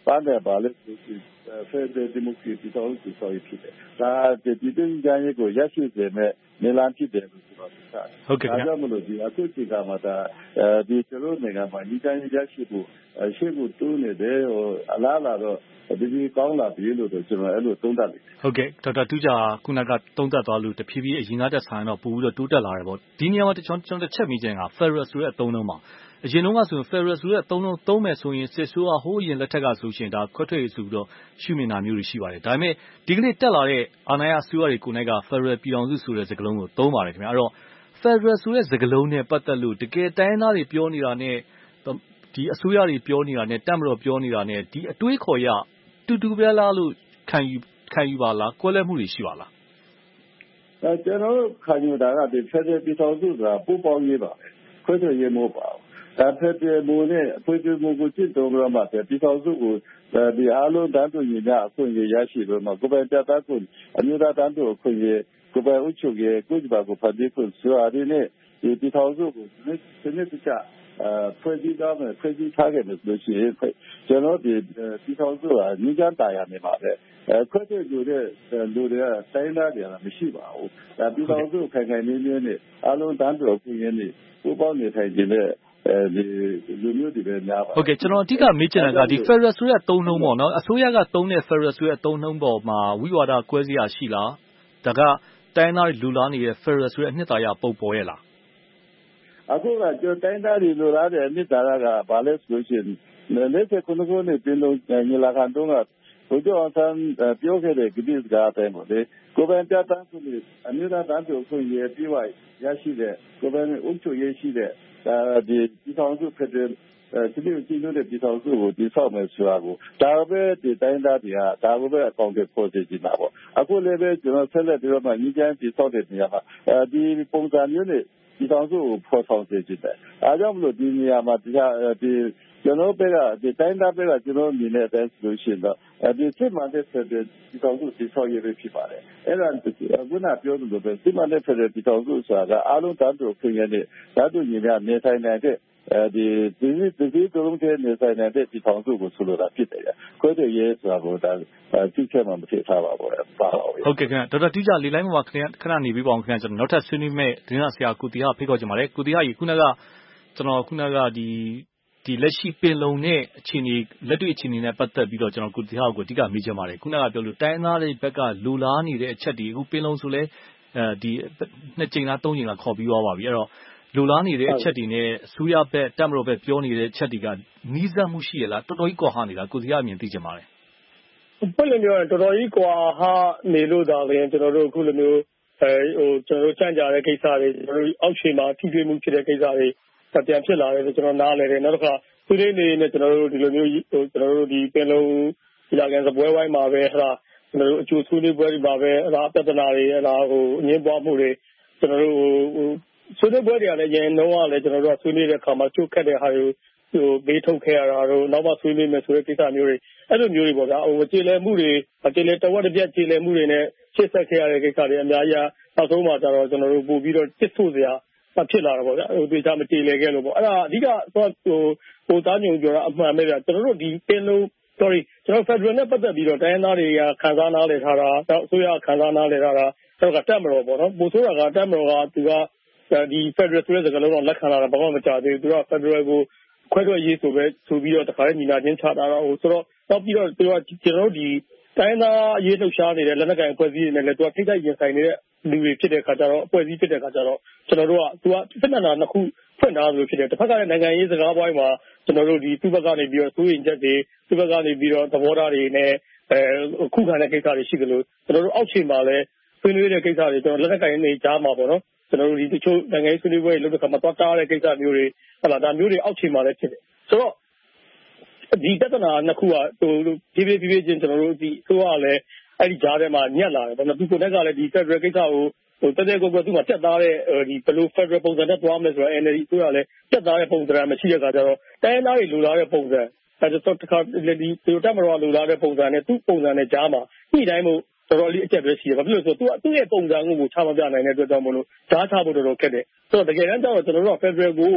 ပန်းတယ်ပါလဲFederal Democracy ပြည်ထောင်စုဆောက်ရေးဖြစ်တယ်။ဒါပြည်တွင်းကြမ်းရေးကိုရရှိစေမဲ့နေလမ်းဖြစ်တယ်လို့ကျွန်တော်သိတယ်။ဟုတ်ကဲ့ခင်ဗျာ။ဒါကြောင့်မလို့ဒီအခုချိန်ကမှဒါအဲဒီကျွန်တော်နိုင်ငံမှာဒီကြမ်းရေးရရှိဖို့ရှေ့ကိုတိုးနေတယ်ဟိုအလားလာတော့ဒီဒီကောင်းလာပြီလို့ကျွန်တော်အဲ့လိုသုံးသပ်တယ်။ဟုတ်ကဲ့ဒေါက်တာတူးဂျာခုနကသုံးသပ်သွားလို့တဖြည်းဖြည်းအရင်ကတက်ဆိုင်တော့ပို့ပြီးတော့တိုးတက်လာတယ်ပေါ့။ဒီနေရာမှာကျွန်တော်တစ်ချက်မိချင်တာ Federal ဆိုတဲ့အသုံးအနှုန်းမှာအရင်တုန်းကဆိုရင် Federal ဆိုတဲ့အသုံးအနှုန်းသုံးမယ်ဆိုရင်စစ်ဆိုးကဟိုးအရင်လက်ထက်ကဆိုရှင်ဒါခွဲထွက်ရေးဆိုပြီးတော့ရှုမြင်တာမျိုးတွေရှိပါတယ်။ဒါပေမဲ့ဒီကနေ့တက်လာတဲ့အာဏာရအစိုးရတွေကိုယ်၌က Federal ပြည်ထောင်စုဆိုတဲ့စကားလုံးကိုသုံးပါတယ်ခင်ဗျာ။အဲ့တော့ Federal ဆိုတဲ့စကားလုံးနဲ့ပတ်သက်လို့တကယ်တိုင်းသားတွေပြောနေတာနဲ့ဒီအစိုးရတွေပြောနေတာနဲ့တပ်မတော်ပြောနေတာနဲ့ဒီအတွေးခေါ်ရတူတူပဲလားလို့ခံယူခံယူပါလားကွဲလွဲမှုတွေရှိပါလားအဲကျွန်တော်ခံယူတာကဒီ Federal ပြည်ထောင်စုဆိုတာပူပေါင်းရေးပါပဲခွဲထွက်ရေးမဟုတ်ပါဘူးဒါဖက်ဒရယ်မိုးနဲ့အဖွဲ့အစည်းကိုကျင့်သုံးကြမှာပြည်ထောင်စုကိုဒီအားလုံးတန်းတူညီမျှအခွင့်အရေးရရှိလို့မှာကိုယ်ပိုင်ပြသခွင့်အမျိုးသားတန်းတူအခွင့်အရေးကိုယ်ပိုင်ဥချုပ်ရေးကိုယ်ကြပါကိုဖန်တီးခွင့်ဆိုတာဒီနဲ့ဒီပြည်ထောင်စုကိုစနစ်တကျဖွဲ့စည်းသားမယ်ဖွဲ့စည်းထားခဲ့လို့ရှိရင်ကျွန်တော်ဒီပြည်ထောင်စုကညီကြတာရနေပါပဲခွဲထွက်လူတဲ့လူတွေကတိုင်းသားတွေကမရှိပါဘူးဒါပြည်ထောင်စုခိုင်ခိုင်နေနေနဲ့အားလုံးတန်းတူအခွင့်အရေးနဲ့ပူးပေါင်းနေထိုင်ခြင်းနဲ့အဲဒီလူမျိုးတွေပဲများပါဟုတ်ကဲ့ကျွန်တော်အဓိကမေးချင်တာကဒီ Federal ဆိုတဲ့အသုံးနှုန်းပေါ့နော်အစိုးရကသုံးတဲ့ Federal ဆိုတဲ့အသုံးနှုန်းပေါ်မှာဝိဝါဒကွဲစရာရှိလားဒါကတိုင်းသားတွေလူလားနေတဲ့ Federal ဆိုတဲ့အနှစ်သာရပုံပေါ်ရဲ့လားအခုကကျွန်တော်တိုင်းသားတွေလူလားတဲ့အနှစ်သာရကဘာလဲဆိုလို့ရှိရင်လက်ချက်ခုနကနဲ့ပြင်လို့ညီလာခံတုန်းကဘုရားဆန်းပြောခဲ့တဲ့ကိစ္စကအတိုင်းပေါ့လေကိုယ်ပိုင်ပြသခွင့်အမျိုးသားတန်းတူခွင့်ရပြီးဝရရှိတဲ့ကိုယ်ပိုင်အုပ်ချုပ်ရေးရှိတဲ့ဒီပြည်ထောင်စုဖက်ဒရယ်ဒီလိုကြည့်လို့တဲ့ပြည်ထောင်စုကိုဒီဆောက်မယ်ဆိုတာကိုဒါပဲဒီတိုင်းသားတွေကဒါကိုပဲအကောင့်တွေပေါ်စေချင်တာပေါ့အခုလည်းပဲကျွန်တော်ဆက်လက်ပြီးတော့မှညီကျန်းပြည်ဆောက်တဲ့နေရာမှာဒီပုံစံမျိုးနဲ့ပြည်ထောင်စုကိုဖော်ဆောင်စေချင်တယ်အားကြောင့်မလို့ဒီနေရာမှာဒီဒီကျွန်တော်ဘက်ကဒီတိုင်းသားဘက်ကကျွန်တော်မြင်တဲ့အတိုင်းဆိုလို့ရှိရင်တော့ဒီစစ်မှန်တဲ့ဖက်ဒရယ်ပြည်ထောင်စုတည်ဆောက်ရေးပဲဖြစ်ပါတယ်အဲ့ဒါခုနပြောသလိုပဲစစ်မှန်တဲ့ဖက်ဒရယ်ပြည်ထောင်စုဆိုတာကအားလုံးတန်းတူခွင့်ရတဲ့ဓာတ်တူညီမျှနေထိုင်နိုင်တဲ့ဒီဒီဒီဒီတုံးတဲ့နေဆိုင်တဲ့ပြည်ထောင်စုကိုဆိုလိုတာဖြစ်တယ်ခွဲတဲ့ရေးဆိုတာကိုဒါသိချက်မှမဖြစ်ထားပါဘူးပါပါဟုတ်ကဲ့ခင်ဗျဒေါက်တာတိကျလေးလိုက်မှာခဏခဏနေပြီးပါအောင်ခင်ဗျကျွန်တော်နောက်ထပ်ဆွေးနွေးမဲ့ဒင်းဆရာကုတီဟာဖိတ်ခေါ်ချင်ပါတယ်ကုတီဟာကြီးခုနကကျွန်တော်ခုနကဒီဒီလက်ရှိပင်လုံနဲ့အခြေအနေလက်တွေ့အခြေအနေနဲ့ပတ်သက်ပြီးတော့ကျွန်တော်ကုတီဟာကိုအဓိကမေးချင်ပါတယ်ခုနကပြောလို့တိုင်းသားတွေဘက်ကလူလားနေတဲ့အချက်တွေအခုပင်လုံဆိုလဲအဲဒီနှစ်ကြိမ်လားသုံးကြိမ်လားခေါ်ပြီးသွားပါပြီအဲ့တော့လူလားနေတဲ့အချက်တွေနဲ့စူးရဘက်တက်မတော်ဘက်ပြောနေတဲ့အချက်တွေကနီးစပ်မှုရှိရလားတော်တော်ကြီးကွာဟနေတာကိုစီကအမြင်သိချင်ပါတယ်ဘယ်လိုမျိုးတော်တော်ကြီးကွာဟနေလို့ဒါလည်းကျွန်တော်တို့အခုလိုမျိုးအဲဟိုကျွန်တော်တို့ကြံ့ကြာတဲ့ကိစ္စတွေကျွန်တော်တို့အောက်ခြေမှာထိတွေ့မှုဖြစ်တဲ့ကိစ္စတွေပြန်ဖြစ်လာတယ်ဆိုကျွန်တော်နားလည်တယ်နောက်တစ်ခါသူတွေနေနဲ့ကျွန်တော်တို့ဒီလိုမျိုးဟိုကျွန်တော်တို့ဒီပင်လုံးဒီလာကန်စပွဲဝိုင်းမှာပဲဟလာကျွန်တော်တို့အကျိုးဆွေးနွေးပွဲတွေမှာပဲအဲဒါပြဿနာတွေအဲဒါဟိုအငင်းပွားမှုတွေကျွန်တော်တို့ဟိုဆွေးနွေးပွဲတွေကလည်းရင်တော့လည်းကျွန်တော်တို့ကဆွေးနွေးတဲ့အခါမှာချုပ်ခတ်တဲ့ဟာတွေဟိုဘေးထုတ်ခဲ့ရတာတော့နောက်မှဆွေးနွေးမယ်ဆိုတဲ့ကိစ္စမျိုးတွေအဲ့လိုမျိုးတွေပေါ့ဗျာဟိုကျေလည်မှုတွေကျေလည်တဝက်တစ်ပြက်ကျေလည်မှုတွေနဲ့ရှင်းဆက်ခဲ့ရတဲ့ကိစ္စတွေအများကြီးနောက်ဆုံးမှကျတော့ကျွန်တော်တို့ပို့ပြီးတော့တစ်ဆို့စရာဖြစ်လာတာပေါ့ဗျာဟိုဒေတာမကျေလည်ခဲ့လို့ပေါ့အဲ့ဒါအဓိကဟိုဟိုသားညုံပြောတာအမှန်ပဲဗျာကျွန်တော်တို့ဒီပင်လုံး sorry ကျွန်တော် Federal နဲ့ပတ်သက်ပြီးတော့တိုင်းရင်းသားတွေကခံစားနားလည်ထားတာနောက်အစိုးရခံစားနားလည်ထားတာတော့ကတက်မလို့ပေါ့နော်ပို့ဆိုတာကတက်မလို့ကသူကဒီ Federal ဆိုတဲ့စကားလုံးတော့လက်ခံလာတာဘာမှမကြသေးဘူးသူက Federal ကိုခွဲထွက်ရေးဆိုပဲဆိုပြီးတော့တခါလေးညီလာချင်းချတာတော့ဟိုဆိုတော့နောက်ပြီးတော့သူကကျွန်တော်တို့ဒီတိုင်းသားအရေးလှုပ်ရှားနေတဲ့လက်နက်ကိုင်အဖွဲ့အစည်းတွေနဲ့လည်းသူကထိတိုက်ရင်ဆိုင်နေတဲ့လူတွေဖြစ်တဲ့အခါကျတော့အဖွဲ့အစည်းဖြစ်တဲ့အခါကျတော့ကျွန်တော်တို့ကသူကစစ်မှန်တာနှစ်ခုဖွင့်ထားလို့ဖြစ်တယ်တစ်ဖက်ကလည်းနိုင်ငံရေးစကားပိုင်းမှာကျွန်တော်တို့ဒီသူ့ဘက်ကနေပြီးတော့စိုးရင်ချက်တွေသူ့ဘက်ကနေပြီးတော့သဘောထားတွေနဲ့အဲခုခံတဲ့ကိစ္စတွေရှိတယ်လို့ကျွန်တော်တို့အောက်ခြေမှာလည်းဆွေးနွေးတဲ့ကိစ္စတွေကျွန်တော်လက်နက်ကိုင်နေကြားမှာပေါ့နော်ကျွန်တော်တို့ဒီတချို့နိုင်ငံရေးဆွေးနွေးပွဲတွေလုပ်တဲ့အခါမှာတွားတားတဲ့ကိစ္စမျိုးတွေဟလာဒါမျိုးတွေအောက်ခြေမှာလည်းဖြစ်တယ်ဆိုတော့ဒီပြဿနာနှစ်ခုကဟိုဖြည်းဖြည်းဖြည်းဖြည်းချင်းကျွန်တော်တို့ဒီဆိုရလည်းအဲ့ဒီကြားထဲမှာညက်လာတယ်ဘာလို့ဒီကိုယ်ကလည်းဒီ Federal ကိစ္စကိုဟိုတကယ်ကိုကသူ့မှာတက်သားတဲ့ဒီဘယ်လို Federal ပုံစံနဲ့တွားမလဲဆိုတော့ N L D ဆိုရလည်းတက်သားတဲ့ပုံစံမရှိတဲ့အခါကျတော့တိုင်းသားတွေလိုလားတဲ့ပုံစံအဲတော့တခါဒီဒီတက်မတော်လိုလားတဲ့ပုံစံနဲ့သူ့ပုံစံနဲ့ကြားမှာညှိတိုင်းမို့တော်တော်လေးအကျက်ပဲရှိတယ်ဘာဖြစ်လို့ဆိုတော့သူကသူ့ရဲ့ပုံစံကိုချမပြနိုင်တဲ့အတွက်ကြောင့်မလို့ဓာတ်ချဖို့တော်တော်ခက်တယ်ဆိုတော့တကယ်တမ်းကျတော့ကျွန်တော်တို့က Federal ကို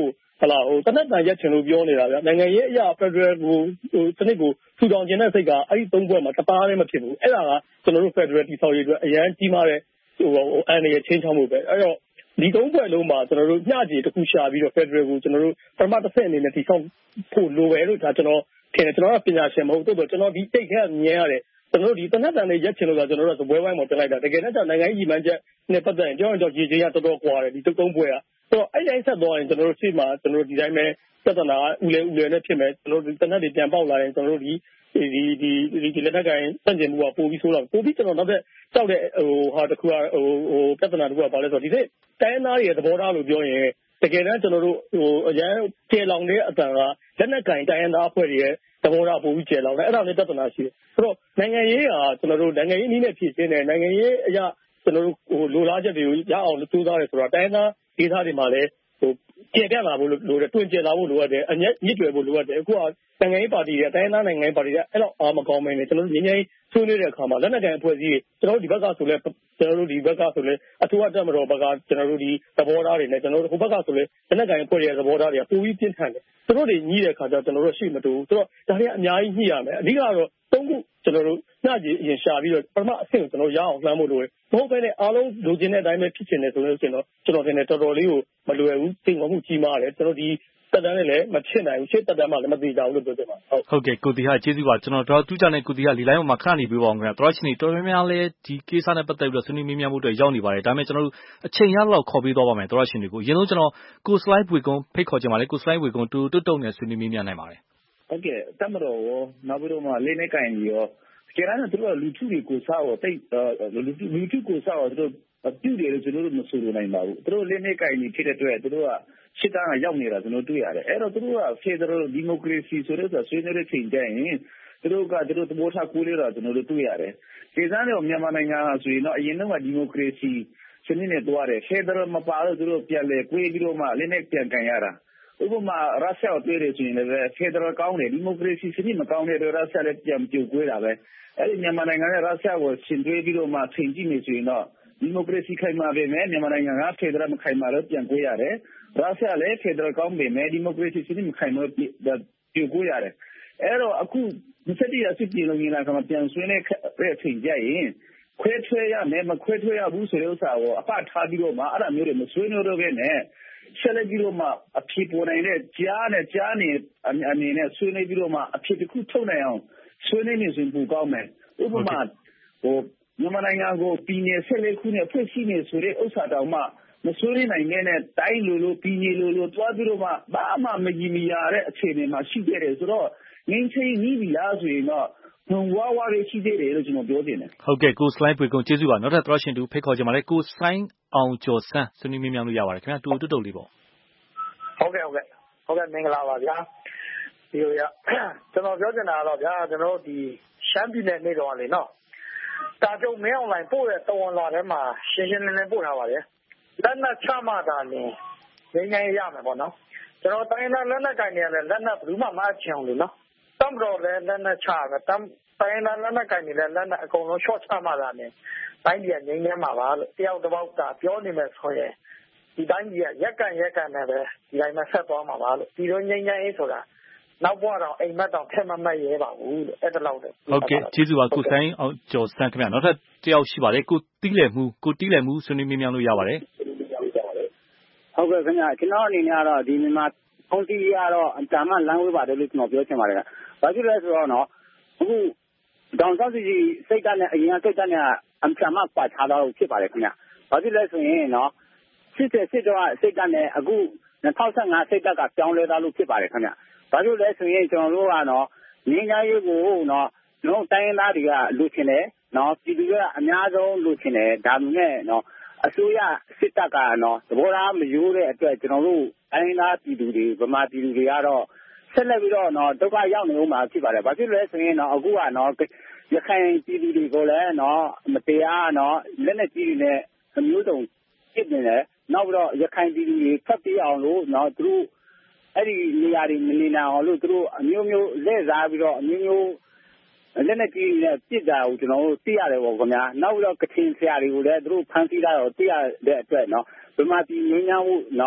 ဟလာဟိုတနက်တန်ရက်ချင်လို့ပြောနေတာဗျနိုင်ငံရေးအရာ Federal ကိုဟိုစနစ်ကိုထူထောင်ခြင်းတဲ့စိတ်ကအဲ့ဒီသုံးဘွဲ့မှာတသားလည်းမဖြစ်ဘူးအဲ့ဒါကကျွန်တော်တို့ Federal တိဆောက်ရေးအတွက်အရန်ကြီးမားတဲ့ဟိုအန်ရချင်းချောင်းမှုပဲအဲ့တော့ဒီသုံးဘွဲ့လုံးမှာကျွန်တော်တို့မျှကြေတစ်ခုရှာပြီးတော့ Federal ကိုကျွန်တော်တို့ပထမတစ်ဆင့်အနေနဲ့တိဆောက်ဖို့လိုပဲလို့ဒါကျွန်တော်ထင်တယ်ကျွန်တော်ကပညာရှင်မဟုတ်တော့ကျွန်တော်ဒီတိတ်ခဲမြင်ရတယ်ကျွန်တော်တို့ဒီတနက်တန်လေးရက်ချင်လို့ကကျွန်တော်တို့ကဘွဲဝိုင်းမှာတင်လိုက်တာတကယ်တော့နိုင်ငံရေးကြီးမှန်းချက်နဲ့ပတ်သက်ရင်ကြောင်းကြောင်းကြီးကြီးရတော်တော်ကွာတယ်ဒီသုံးဘွဲကဆိုတော့အဲ့တိုင်းဆက်သွားရင်ကျွန်တော်တို့ရှေ့မှာကျွန်တော်တို့ဒီတိုင်းပဲပြဿနာကဥလဲဥလဲနဲ့ဖြစ်မယ်ကျွန်တော်တို့တနက်တွေပြန်ပေါက်လာရင်ကျွန်တော်တို့ဒီဒီဒီဒီဒီလက်နက်ကိုင်စန့်ကျင်မှုကပိုပြီးဆိုးလာပိုပြီးကျွန်တော်နောက်ထပ်ကြောက်တဲ့ဟိုဟာတခုကဟိုဟိုပြဿနာတခုကဘာလဲဆိုတော့ဒီနေ့တိုင်းသားရဲ့သဘောထားလို့ပြောရင်တကယ်တမ်းကျွန်တော်တို့ဟိုအရန်ကျေလောင်တဲ့အတန်ကလက်နက်ကိုင်တိုင်းသားအဖွဲ့တွေရဲ့သဘောထားပိုပြီးကျေလောင်တယ်အဲ့ဒါလည်းပြဿနာရှိတယ်ဆိုတော့နိုင်ငံရေးကကျွန်တော်တို့နိုင်ငံရေးနည်းနဲ့ဖြည့်ရှင်းတယ်နိုင်ငံရေးအရာကျွန်တော်တို့ဟိုလိုလားချက်တွေကိုရအောင်ကြိုးစားတယ်ဆိုတော့တိုင်းသားဒေသတွေမှာလည်းဟိုကျေပြတ်လာဖို့လိုတယ်တွင်ကျေလာဖို့လိုအပ်တယ်အညက်ညစ်တွေဖို့လိုအပ်တယ်အခုကနိုင်ငံရေးပါတီတွေတိုင်းသားနိုင်ငံရေးပါတီတွေအဲ့တော့အားမကောင်းမင်းနဲ့ကျွန်တော်တို့ငင်းငင်းဆွေးနွေးတဲ့အခါမှာလက်နက်ကိုင်အဖွဲ့အစည်းတွေကျွန်တော်တို့ဒီဘက်ကဆိုလဲကျွန်တော်တို့ဒီဘက်ကဆိုလဲအထူးအတက်မတော်ဘက်ကကျွန်တော်တို့ဒီသဘောထားတွေနဲ့ကျွန်တော်တို့ဟိုဘက်ကဆိုလဲလက်နက်ကိုင်အဖွဲ့တွေရဲ့သဘောထားတွေကပိုပြီးပြင်းထန်တယ်သူတို့တွေညှိတဲ့အခါကျတော့ကျွန်တော်တို့ရှိမတူဘူးဆိုတော့ဒါတွေကအများကြီးညှိရမယ်အဓိကတော့သုံးခုကျွန်တော်တို့ညကြီးအရင်ရှာပြီးတော့ပထမအဆင့်ကိုကျွန်တော်ရအောင်လှမ်းဖို့လိုတယ်မဟုတ်ဘဲနဲ့အားလုံးလိုချင်တဲ့အတိုင်းပဲဖြစ်ချင်တယ်ဆိုလို့ရှိရင်တော့ကျွန်တော်ထင်တယ်တော်တော်လေးကိုမလွယ်ဘူးသိငမှုကြီးမားတယ်ကျွန်တော်ဒီတက်တန်းနဲ့လည်းမဖြစ်နိုင်ဘူးရှေ့တက်တန်းမှလည်းမသိကြဘူးလို့ပြောချင်ပါဟုတ်ဟုတ်ကဲ့ကိုတီဟာကျေးဇူးပါကျွန်တော်တော့တူးကြတဲ့ကိုတီဟာဒီလိုင်းပေါ်မှာခဏနေပြပါအောင်ခင်ဗျာတော်ရှင်နေတော်များများလဲဒီကိစ္စနဲ့ပတ်သက်ပြီးတော့ဆွေးနွေးမြင်းများမှုတွေရောက်နေပါတယ်ဒါပေမဲ့ကျွန်တော်တို့အချိန်ရလောက်ခေါ်ပြီးတော့ပါမယ်တော်ရှင်တွေကိုအရင်ဆုံးကျွန်တော်ကိုစလိုက်ဝေကုန်းဖိတ်ခေါ်ချင်ပါတယ်ကိုစလိုက်ဝေကုန်းတူတွတ်တုံနဲ့ဆွေးနွေးမြင်းများနိုင်ပါတယ်ဟုတ်ကဲ့တမတော်ရောနောက်ပြီးတော့မှလေးနေကင်ကြီးရောကျန်တဲ့သူတို့လူထုတွေကိုစားတော့တိတ်လူထုလူထုကိုစားတော့သူတို့ပြုတယ်လို့ကျွန်တော်တို့မဆိုလိုနိုင်ပါဘူးသူတို့လေးနေကင်ကြီးဖြစ်တဲ့အတွက်သူတို့ကရှစ်တန်းကရောက်နေတာကျွန်တော်တွေ့ရတယ်အဲ့တော့သူတို့က Federal Democracy ဆိုတဲ့ဆွေးနွေးတဲ့ချိန်ကျရင်သူတို့ကသူတို့သဘောထားကိုးလေးတော့ကျွန်တော်တို့တွေ့ရတယ်ဒီစားတော့မြန်မာနိုင်ငံဟာဆိုရင်တော့အရင်တော့ Democracy စနစ်နဲ့တွားတယ် Federal မပါတော့သူတို့ပြန်လဲကိုးပြီးတော့မှလေးနေပြန်ကန်ရတာဥပမာရုရှားတွေ့တယ်ဆိုရင်လည်း Federal ကောင်းတယ် Democracy စနစ်မကောင်းတဲ့အတွက်ရုရှားလည်းပြန်ပြုတ်ကွေးတာပဲအဲ့ဒီမြန်မာနိုင်ငံနဲ့ရုရှားကိုရှင်သွေးပြီးတော့မှချိန်ကြည့်နေဆိုရင်တော့ Democracy ခိုင်မာပေမဲ့မြန်မာနိုင်ငံက Federal မခိုင်မာတော့ပြန်ကွေးရတယ်ရုရှားလည်း Federal ကောင်းပေမဲ့ Democracy စနစ်မခိုင်မာပြုတ်ကွေးရတယ်အဲ့တော့အခုဒီစက်တီရစစ်ပြည်လုံးကြီးလာကမှပြန်ဆွေးနေတဲ့ချိန်ကြရင်ခွဲထွဲရမယ်မခွဲထွဲရဘူးဆိုတဲ့ဥစ္စာကိုအပထားပြီးတော့မှအဲ့ဒါမျိုးတွေမဆွေးနွေးတော့ဘဲနဲ့ဆက်လက်ပြီးတော့မှအဖြစ်ပေါ်နိုင်တဲ့ကြားနဲ့ကြားနေအနေနဲ့ဆွေးနွေးပြီးတော့မှအဖြစ်တစ်ခုထုတ်နိုင်အောင်ဆွေးနွေးနေစဉ်ပူကောင်းမယ်ဥပမာဟိုမြန်မာနိုင်ငံကိုပြည်နယ်ဆက်လက်ခုနဲ့ဖွဲ့စည်းနေဆိုတဲ့ဥစ္စာတောင်မှမဆွေးနွေးနိုင်တဲ့တိုင်းလိုလိုပြည်နယ်လိုလိုတွားပြီးတော့မှဘာမှမကြီးမရတဲ့အခြေအနေမှာရှိခဲ့တယ်ဆိုတော့ငင်းချင်းနီးပြီလားဆိုရင်တော့ဘုံဝါဝါလေးရှိသေးတယ်လို့ကျွန်တော်ပြောချင်တယ်ဟုတ်ကဲ့ကိုစလိုင်းပွေကုန်းကျေးဇူးပါနောက်ထပ်သရရှင်တူဖိတ်ခေါ်ကြပါလေကိုဆိုင်းအောင်ကျော်ဆန်းဆွေးနွေးမြင်းများလို့ရပါတယ်ခင်ဗျာတူတုတ်တုတ်လေးပေါ့ဟုတ်ကဲ့ဟုတ်ကဲ့ဟုတ်ကဲ့မင်္ဂလာပါဗျာဒီလိုရကျွန်တော်ပြောချင်တာကတော့ဗျာကျွန်တော်ဒီရှမ်းပြည်နယ်နေတော်လေနော်တာကြုံမင်းအွန်လိုင်းပို့တဲ့တော်ဝန်လာထဲမှာရှင်းရှင်းလင်းလင်းပို့ထားပါတယ်လက်နက်ချမှသာလင်ငင်းငင်းရမယ်ပေါ့နော်ကျွန်တော်တိုင်းသားလက်နက်ကင်နေရတယ်လက်နက်ဘယ်သူမှမအချင်ဘူးလေနော်တမ်တော်လည်းလက်နက်ချတယ်တမ်တိုင်းသားလက်နက်ကင်နေလည်းလက်နက်အကုန်လုံး short ချမှသာလင်တိုင်းပြည်ငင်းငင်းမှာပါလို့တယောက်တစ်ပေါက်ကပြောနေမယ်ဆိုရင်ဒီတိုင်းကြီးကရက်ကန်ရက်ကန်နဲ့ပဲဒီတိုင်းမှာဆက်သွားမှာပါလို့ဒီလိုငင်းငင်းရေးဆိုတာနောက်ဘဝတော့အိမ်မက်တော့ဖက်မမတ်ရဲပါဘူးလို့အဲ့ဒါလောက်တော့ဟုတ်ကဲ့ကျေးဇူးပါကိုဆိုင်းအောင်ကျော်စန်းခင်ဗျာနောက်ထပ်တယောက်ရှိပါတယ်ကိုတီးလည်မှုကိုတီးလည်မှုဆွေးနွေးမြင်းများလို့ရပါတယ်ဟုတ်ကဲ့ခင်ဗျာကျွန်တော်အနေနဲ့ကတော့ဒီမြန်မာဖုန်းစီးရတော့အတမလမ်းဝေးပါတယ်လို့ကျွန်တော်ပြောချင်ပါတယ်ဘာဖြစ်လဲဆိုတော့နော်အခုဒေါန်ဆောက်စီစိတ်ဓာတ်နဲ့အရင်ကစိတ်ဓာတ်နဲ့အတမပတ်ထားတော့ဖြစ်ပါတယ်ခင်ဗျာဘာဖြစ်လဲဆိုရင်နော်စစ်တဲ့စစ်တော့စိတ်ဓာတ်နဲ့အခု၂၀၁၅စိတ်ဓာတ်ကပြောင်းလဲသွားလို့ဖြစ်ပါတယ်ခင်ဗျာဘာလို့လဲဆိုရင်ကျွန်တော်တို့ကတော့ငင်းကြရေးကိုနော်ကျွန်တော်တိုင်းသားတွေကလူချင်တယ်နော်ပြည်သူကအများဆုံးလူချင်တယ်ဒါမှမဟုတ်နော်အစိုးရစစ်တပ်ကနော်သဘောထားမရိုးတဲ့အတွက်ကျွန်တော်တို့တိုင်းသားပြည်သူတွေဗမာပြည်သူတွေကတော့ဆက်လက်ပြီးတော့နော်ဒုက္ခရောက်နေဦးမှာဖြစ်ပါတယ်ဘာဖြစ်လဲဆိုရင်နော်အခုကနော်ရခိုင်ပြည်သူတွေကိုလည်းနော်မတရားနော်လက်နဲ့ကြီးတွေနဲ့အမျိုးစုံဖြစ်နေတယ်နောက်ပြီးတော့ရခိုင်ပြည်သူတွေဖတ်ပြအောင်လို့နော်သူတို့အဲ့ဒီနေရာတွေမနေနိုင်အောင်လို့သူတို့အမျိုးမျိုးလက်စားပြီးတော့အမျိုးမျိုးလက်နဲ့ကြီးနဲ့ပြစ်တာကိုကျွန်တော်တို့သိရတယ်ပေါ့ခင်ဗျာနောက်ပြီးတော့ကထင်ဆရာတွေကိုလည်းသူတို့ဖန်ဆီးတာတော့သိရတဲ့အတွက်နော်ဗမာပြည်ငင်းညောင်းမှုနော်ပ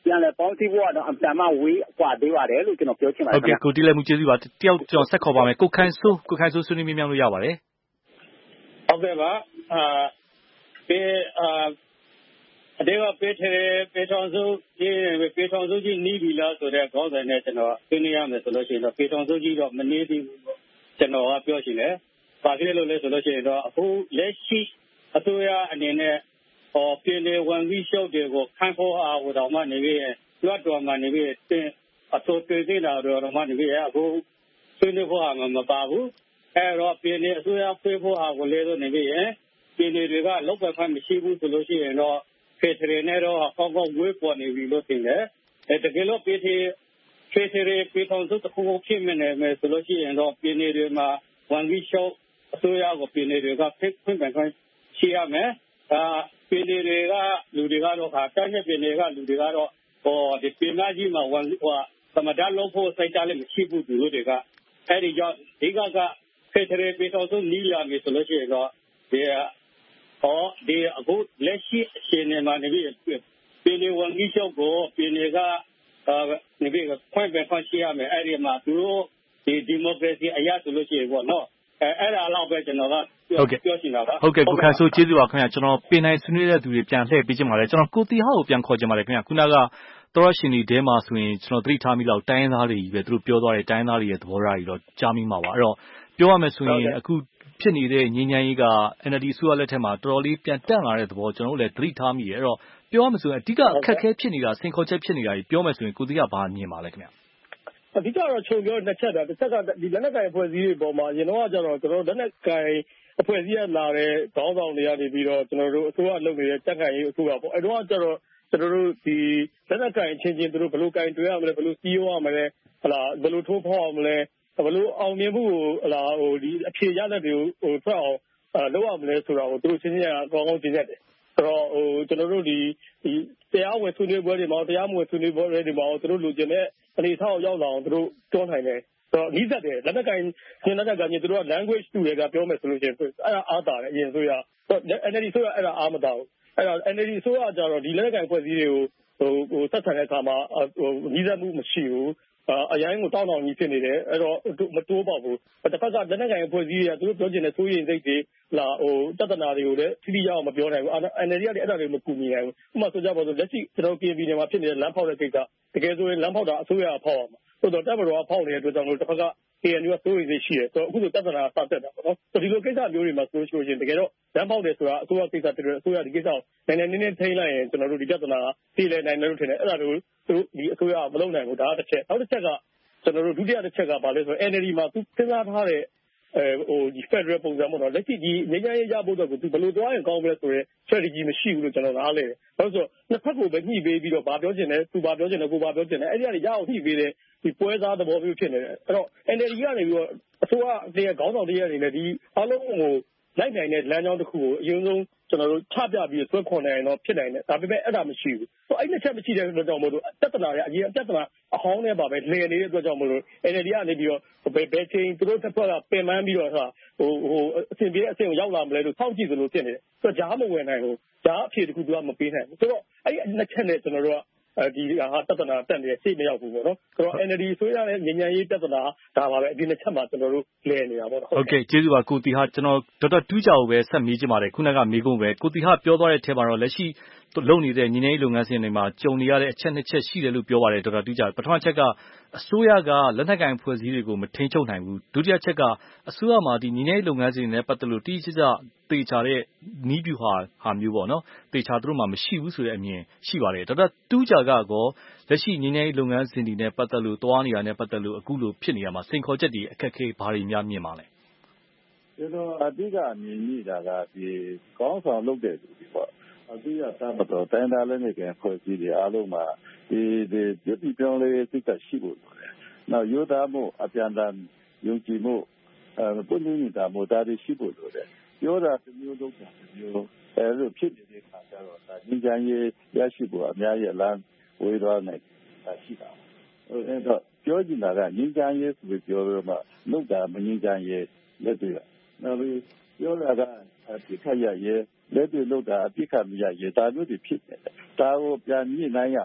ပြန်လည်ပေါင်းစည်းဖို့ကတော့အမှန်မှဝေးกว่าသေးပါတယ်လို့ကျွန်တော်ပြောချင်ပါတယ်ခင်ဗျာဟုတ်ကဲ့ကိုတီလည်းမှုကျေးဇူးပါတယောက်ကျွန်တော်ဆက်ခေါ်ပါမယ်ကိုခိုင်ဆိုးကိုခိုင်ဆိုးဆွေးနွေးမြင်းမြန်းလို့ရပါတယ်ဟုတ်ကဲ့ပါအာပေအာအတေကပေးတယ်ပေထောင်စုဒီပေထောင်စုကြီးနီးပြီလားဆိုတဲ့ခေါင်းစဉ်နဲ့ကျွန်တော်သိနေရမယ်ဆိုလို့ရှိရင်တော့ပေထောင်စုကြီးတော့မနေသေးဘူးကျွန်တော်ကပြောရှင်လေဘာဖြစ်လို့လဲဆိုလို့ရှိရင်တော့အခုလက်ရှိအစိုးရအနေနဲ့ဟောပြည်လေဝန်ကြီးရှုပ်တွေကိုခန့်ဖို့အားဟိုတော့မှနေပြီးလွတ်တော်မှနေပြီးတင်အစိုးရပြည်လာတော့မှနေပြီးအခုဆွေးနွေးဖို့အားမပါဘူးအဲတော့ပြည်လေအစိုးရဖေးဖို့အားကိုလေတော့နေပြီးပြည်လေတွေကလောက်ပဲခွင့်မရှိဘူးဆိုလို့ရှိရင်တော့ဖေထရီနဲ့တော့ကောင်းကောင်းဝေးပေါ်နေပြီလို့ထင်တယ်အဲတကယ်လို့ပြည်ဖေထရီပြည်ထောင်စုတစ်ခုဖြစ်နေမယ်ဆိုလို့ရှိရင်တော့ပြည်လေတွေမှာဝန်ကြီးရှုပ်အစိုးရကိုပြည်လေတွေကဖိတ်ခွင့်ပန်ခွင့်ရှိရမယ်အာပြည်လေတွေကလူတွေကတော့ခါတိုင်းတဲ့ပြည်လေကလူတွေကတော့ဟောဒီပြည်မကြီးမှာဝန်ဟိုသမဒလို့ဖို့စိတ်ကြလည်းမရှိဘူးသူတို့တွေကအဲဒီကြောင့်ဒီကကဖေထရီပြည်ထောင်စုနီးလာပြီဆိုလို့ရှိရင်တော့ဒီဟောဒီအခုလက်ရှိအချိန်မှာနေပြီးပြည်လေဝန်ကြီးချုပ်ကိုပြည်လေကနေပြီးခွင့်ပန်ခွင့်ရှိရမယ်အဲဒီမှာသူတို့ဒီဒီမိုကရေစီအရဆိုလို့ရှိရင်ပေါ့နော်အဲအဲ့ဒါတော့ပဲကျွန်တော်ကပြောချင်တာပါဟုတ်ကဲ့ကိုခိုင်ဆိုးကျေးဇူးပါခင်ဗျာကျွန်တော်ပင်နိုင်ဆွေးနွေးတဲ့သူတွေပြန်လှည့်ပေးချင်ပါတယ်ကျွန်တော်ကိုတီဟာကိုပြန်ခေါ်ချင်ပါတယ်ခင်ဗျာခုနကသောရရှင်ဒီတဲမှာဆိုရင်ကျွန်တော်သတိထားမိလောက်တိုင်းရင်းသားတွေကြီးပဲသူတို့ပြောသွားတဲ့တိုင်းရင်းသားတွေရဲ့သဘောထားကြီးတော့ကြားမိမှာပါအဲ့တော့ပြောရမယ်ဆိုရင်အခုဖြစ်နေတဲ့ငြိမ်းချမ်းရေးက N L D အစိုးရလက်ထက်မှာတော်တော်လေးပြန်တက်လာတဲ့သဘောကျွန်တော်တို့လည်းသတိထားမိတယ်အဲ့တော့ပြောရမယ်ဆိုရင်အဓိကအခက်အခဲဖြစ်နေတာစင်ခေါ်ချက်ဖြစ်နေတာကြီးပြောမယ်ဆိုရင်ကိုတီကဘာမြင်ပါလဲခင်ဗျာအဓိကတော့ခြုံပြောနှစ်ချက်တာတစ်ချက်ကဒီလက်နက်ကိုင်အဖွဲ့အစည်းတွေပေါ်မှာရင်တော့ကျတော့ကျွန်တော်လက်နက်ကိုင်အဖွဲ့အစည်းရလာတဲ့ခေါင်းဆောင်တွေကနေပြီးတော့ကျွန်တော်တို့အစိုးရလုပ်နေတဲ့တက်ကိုင်ရေးအစိုးရပေါ့အဲတော့ကျတော့ကျွန်တော်တို့ဒီလက်နက်ကိုင်ချင်းချင်းတို့ဘယ်လိုကိုင်တွယ်ရမလဲဘယ်လိုစီးရမလဲဟလာဘယ်လိုထိုးဖောက်ရမလဲဘယ်လိုအောင်မြင်မှုကိုဟလာဟိုဒီအဖြေရတဲ့တွေကိုဟိုထွက်အောင်လုပ်ရမလဲဆိုတာကိုသူတို့ချင်းချင်းအကောင်းကောင်းသိနေတယ်ဆိုတော့ဟိုကျွန်တော်တို့ဒီဒီတရားဝင်ဆွေးနွေးပွဲတွေမှာတရားမဝင်ဆွေးနွေးပွဲတွေမှာသူတို့လူကျင်တဲ့အနေအထားကိုရောက်လာအောင်သူတို့တွန်းနိုင်တယ်ဆိုတော့နီးစပ်တယ်လက်နက်ကိုင်ရှင်လက်နက်ကကြီးသူတို့က language တူတယ်ကပြောမယ်ဆိုလို့ရှိရင်အဲ့ဒါအားတာတယ်အရင်ဆိုရ N L D ဆိုရအဲ့ဒါအားမတာဘူးအဲ့ဒါ N L D ဆိုရကြတော့ဒီလက်နက်ကိုင်ဖွဲ့စည်းတွေကိုဟိုဟိုဆက်ဆံတဲ့အခါမှာဟိုနီးစပ်မှုမရှိဘူးအရင်ကတောင်းတောင်းကြီးဖြစ်နေတယ်အဲ့တော့မတိုးပါဘူးတစ်ဖက်ကလက်နက်ကိုင်အဖွဲ့အစည်းတွေကသူတို့ပြောချင်တဲ့စိုးရိမ်စိတ်တွေလာဟိုတဒနာတွေကိုလည်းသတိရအောင်မပြောနိုင်ဘူး N L D ကလည်းအဲ့ဒါတွေမကူညီနိုင်ဘူးဥပမာဆိုကြပါစို့လက်ရှိကျွန်တော် P N P နယ်မှာဖြစ်နေတဲ့လမ်းဖောက်တဲ့ကိစ္စတကယ်ဆိုရင်လမ်းဖောက်တာအစိုးရဖောက်ရမှာဆိုတော့တပ်မတော်ကဖောက်နေတဲ့အတွက်ကြောင့်လို့တစ်ဖက်က K N U ကစိုးရိမ်စိတ်ရှိတယ်ဆိုတော့အခုဆိုတဒနာစတက်တာပေါ့နော်ဆိုဒီလိုကိစ္စမျိုးတွေမှာဆိုလို့ရှိရင်တကယ်တော့လမ်းဖောက်တယ်ဆိုတာအစိုးရကိစ္စတည်းအစိုးရဒီကိစ္စကိုနိုင်နိုင်နင်းနင်းထိန်းလိုက်ရင်ကျွန်တော်တို့ဒီတဒနာပြည်လည်နိုင်တယ်လို့ထင်တယ်အဲ့ဒါတို့သူဒီအစိုးရမလုပ်နိုင်ဘူးဒါကတစ်ချက်နောက်တစ်ချက်ကကျွန်တော်တို့ဒုတိယတစ်ချက်ကဘာလဲဆိုတော့ N L D မှာသူစဉ်းစားထားတဲ့အဲဟိုဒီ Federal ပုံစံပေါ့နော်လက်ရှိဒီငြိမ်းချမ်းရေးရဖို့တော့သူဘယ်လိုသွားရင်ကောင်းမလဲဆိုတော့ strategy မရှိဘူးလို့ကျွန်တော်နားလဲတယ်။ဘာလို့ဆိုတော့နှစ်ဖက်ကိုပဲညှိပေးပြီးတော့ဘာပြောချင်လဲသူဘာပြောချင်လဲကိုဘာပြောချင်လဲအဲ့ဒီကနေရအောင်ညှိပေးတဲ့ဒီပွဲစားသဘောမျိုးဖြစ်နေတယ်။အဲ့တော့ N L D ကနေပြီးတော့အစိုးရတရားခေါင်းဆောင်တရားအနေနဲ့ဒီအားလုံးကိုလိုက်နိုင်တဲ့လမ်းကြောင်းတစ်ခုကိုအရင်ဆုံးကျွန်တော်တို့ချပြပြီးဆွဲခေါ်နိုင်ရင်တော့ဖြစ်နိုင်တယ်ဒါပေမဲ့အဲ့ဒါမရှိဘူးဆိုအဲ့နှစ်ချက်မရှိတဲ့အတွက်ကြောင့်မို့လို့တက်တနာရအရင်တက်တနာအဟောင်းနဲ့ပါပဲလည်နေတဲ့အတွက်ကြောင့်မို့လို့ N L D ကနေပြီးတော့ဘယ်ဘယ်ချိန်သူတို့တစ်ဖက်ကပင်ပန်းပြီးတော့ဟာဟိုဟိုအဆင်ပြေတဲ့အဆင့်ကိုရောက်လာမလဲလို့စောင့်ကြည့်သလိုဖြစ်နေတယ်ဆိုတော့ဂျားမဝင်နိုင်ဘူးဂျားအဖြေတစ်ခုသူကမပေးနိုင်ဘူးဆိုတော့အဲ့ဒီနှစ်ချက်နဲ့ကျွန်တော်တို့ကဒီဟာတဒနာတက်နေစိတ်မရောက်ဘူးပေါ့နော်ဆိုတော့ N L D ဆိုရတဲ့ညဉ့်ညံရေးတဒနာဒါပါပဲဒီနှစ်ချက်မှာကျွန်တော်တို့လည်နေတာပေါ့နော်ဟုတ်ကဲ့ကျေးဇူးပါကိုတီဟာကျွန်တော်ဒေါက်တာတူးကြကိုပဲဆက်မေးချင်ပါတယ်ခုနကမေးခွန်းပဲကိုတီဟာပြောသွားတဲ့အထက်မှာတော့လက်ရှိလုပ်နေတဲ့ညီနေရေးလုပ်ငန်းစဉ်တွေမှာကြုံနေရတဲ့အချက်နှစ်ချက်ရှိတယ်လို့ပြောပါတယ်ဒေါက်တာတူးကြပထမချက်ကအစိုးရကလက်နက်ကိုင်ဖွဲ့စည်းတွေကိုမထိန်းချုပ်နိုင်ဘူးဒုတိယချက်ကအစိုးရမှာဒီညီနေရေးလုပ်ငန်းစဉ်တွေနဲ့ပတ်သက်လို့တိကျကျသေချာတဲ့နီးဗျူဟာဟာမျိုးပေါ့နော်သေချာသူတို့မှမရှိဘူးဆိုတဲ့အမြင်ရှိပါတယ်ဒေါက်တာတူးကြကကောလက်ရှိညီနေရေးလုပ်ငန်းစဉ်တွေနဲ့ပတ်သက်လို့တွားနေတာနဲ့ပတ်သက်လို့အခုလိုဖြစ်နေရမှာစိန်ခေါ်ချက်တွေအခက်အခဲဘာတွေများမြင်ပါလဲကျွန်တော်အဓိကမြင်မိတာကဒီကောင်းဆောင်လုပ်တဲ့သူတွေပေါ့အဓိကတမတော်တိုင်းသားလည်းနေကဖွဲ့စည်းတွေအားလုံးမှာဒီဒီပြည်ပြောင်းလဲစိတ်ဓာတ်ရှိဖို့လိုတယ်။နောက်ရိုးသားမှုအပြန်အလှန်ယုံကြည်မှုအဲပုဏ္ဏနေတာမို့ဒါတွေရှိဖို့လိုတယ်။ပြောတာတစ်မျိုးလုပ်တာတစ်မျိုးအဲလိုဖြစ်နေတဲ့အခါကျတော့ဒါညီချမ်းရေးရရှိဖို့အများကြီးလမ်းဝေးသွားနိုင်တာရှိတာ။အဲတော့ပြောချင်တာကညီချမ်းရေးဆိုပြီးပြောလို့မှလုပ်တာမညီချမ်းရေးလက်တွေ့နောက်ပြီးပြောတာကအပြစ်ခတ်ရရဲ့လက်တွေ့လုပ်တာအပြစ်ခတ်မရရဲ့ဒါမျိုးတွေဖြစ်နေတယ်ဒါကိုပြန်ညှိနှိုင်းရ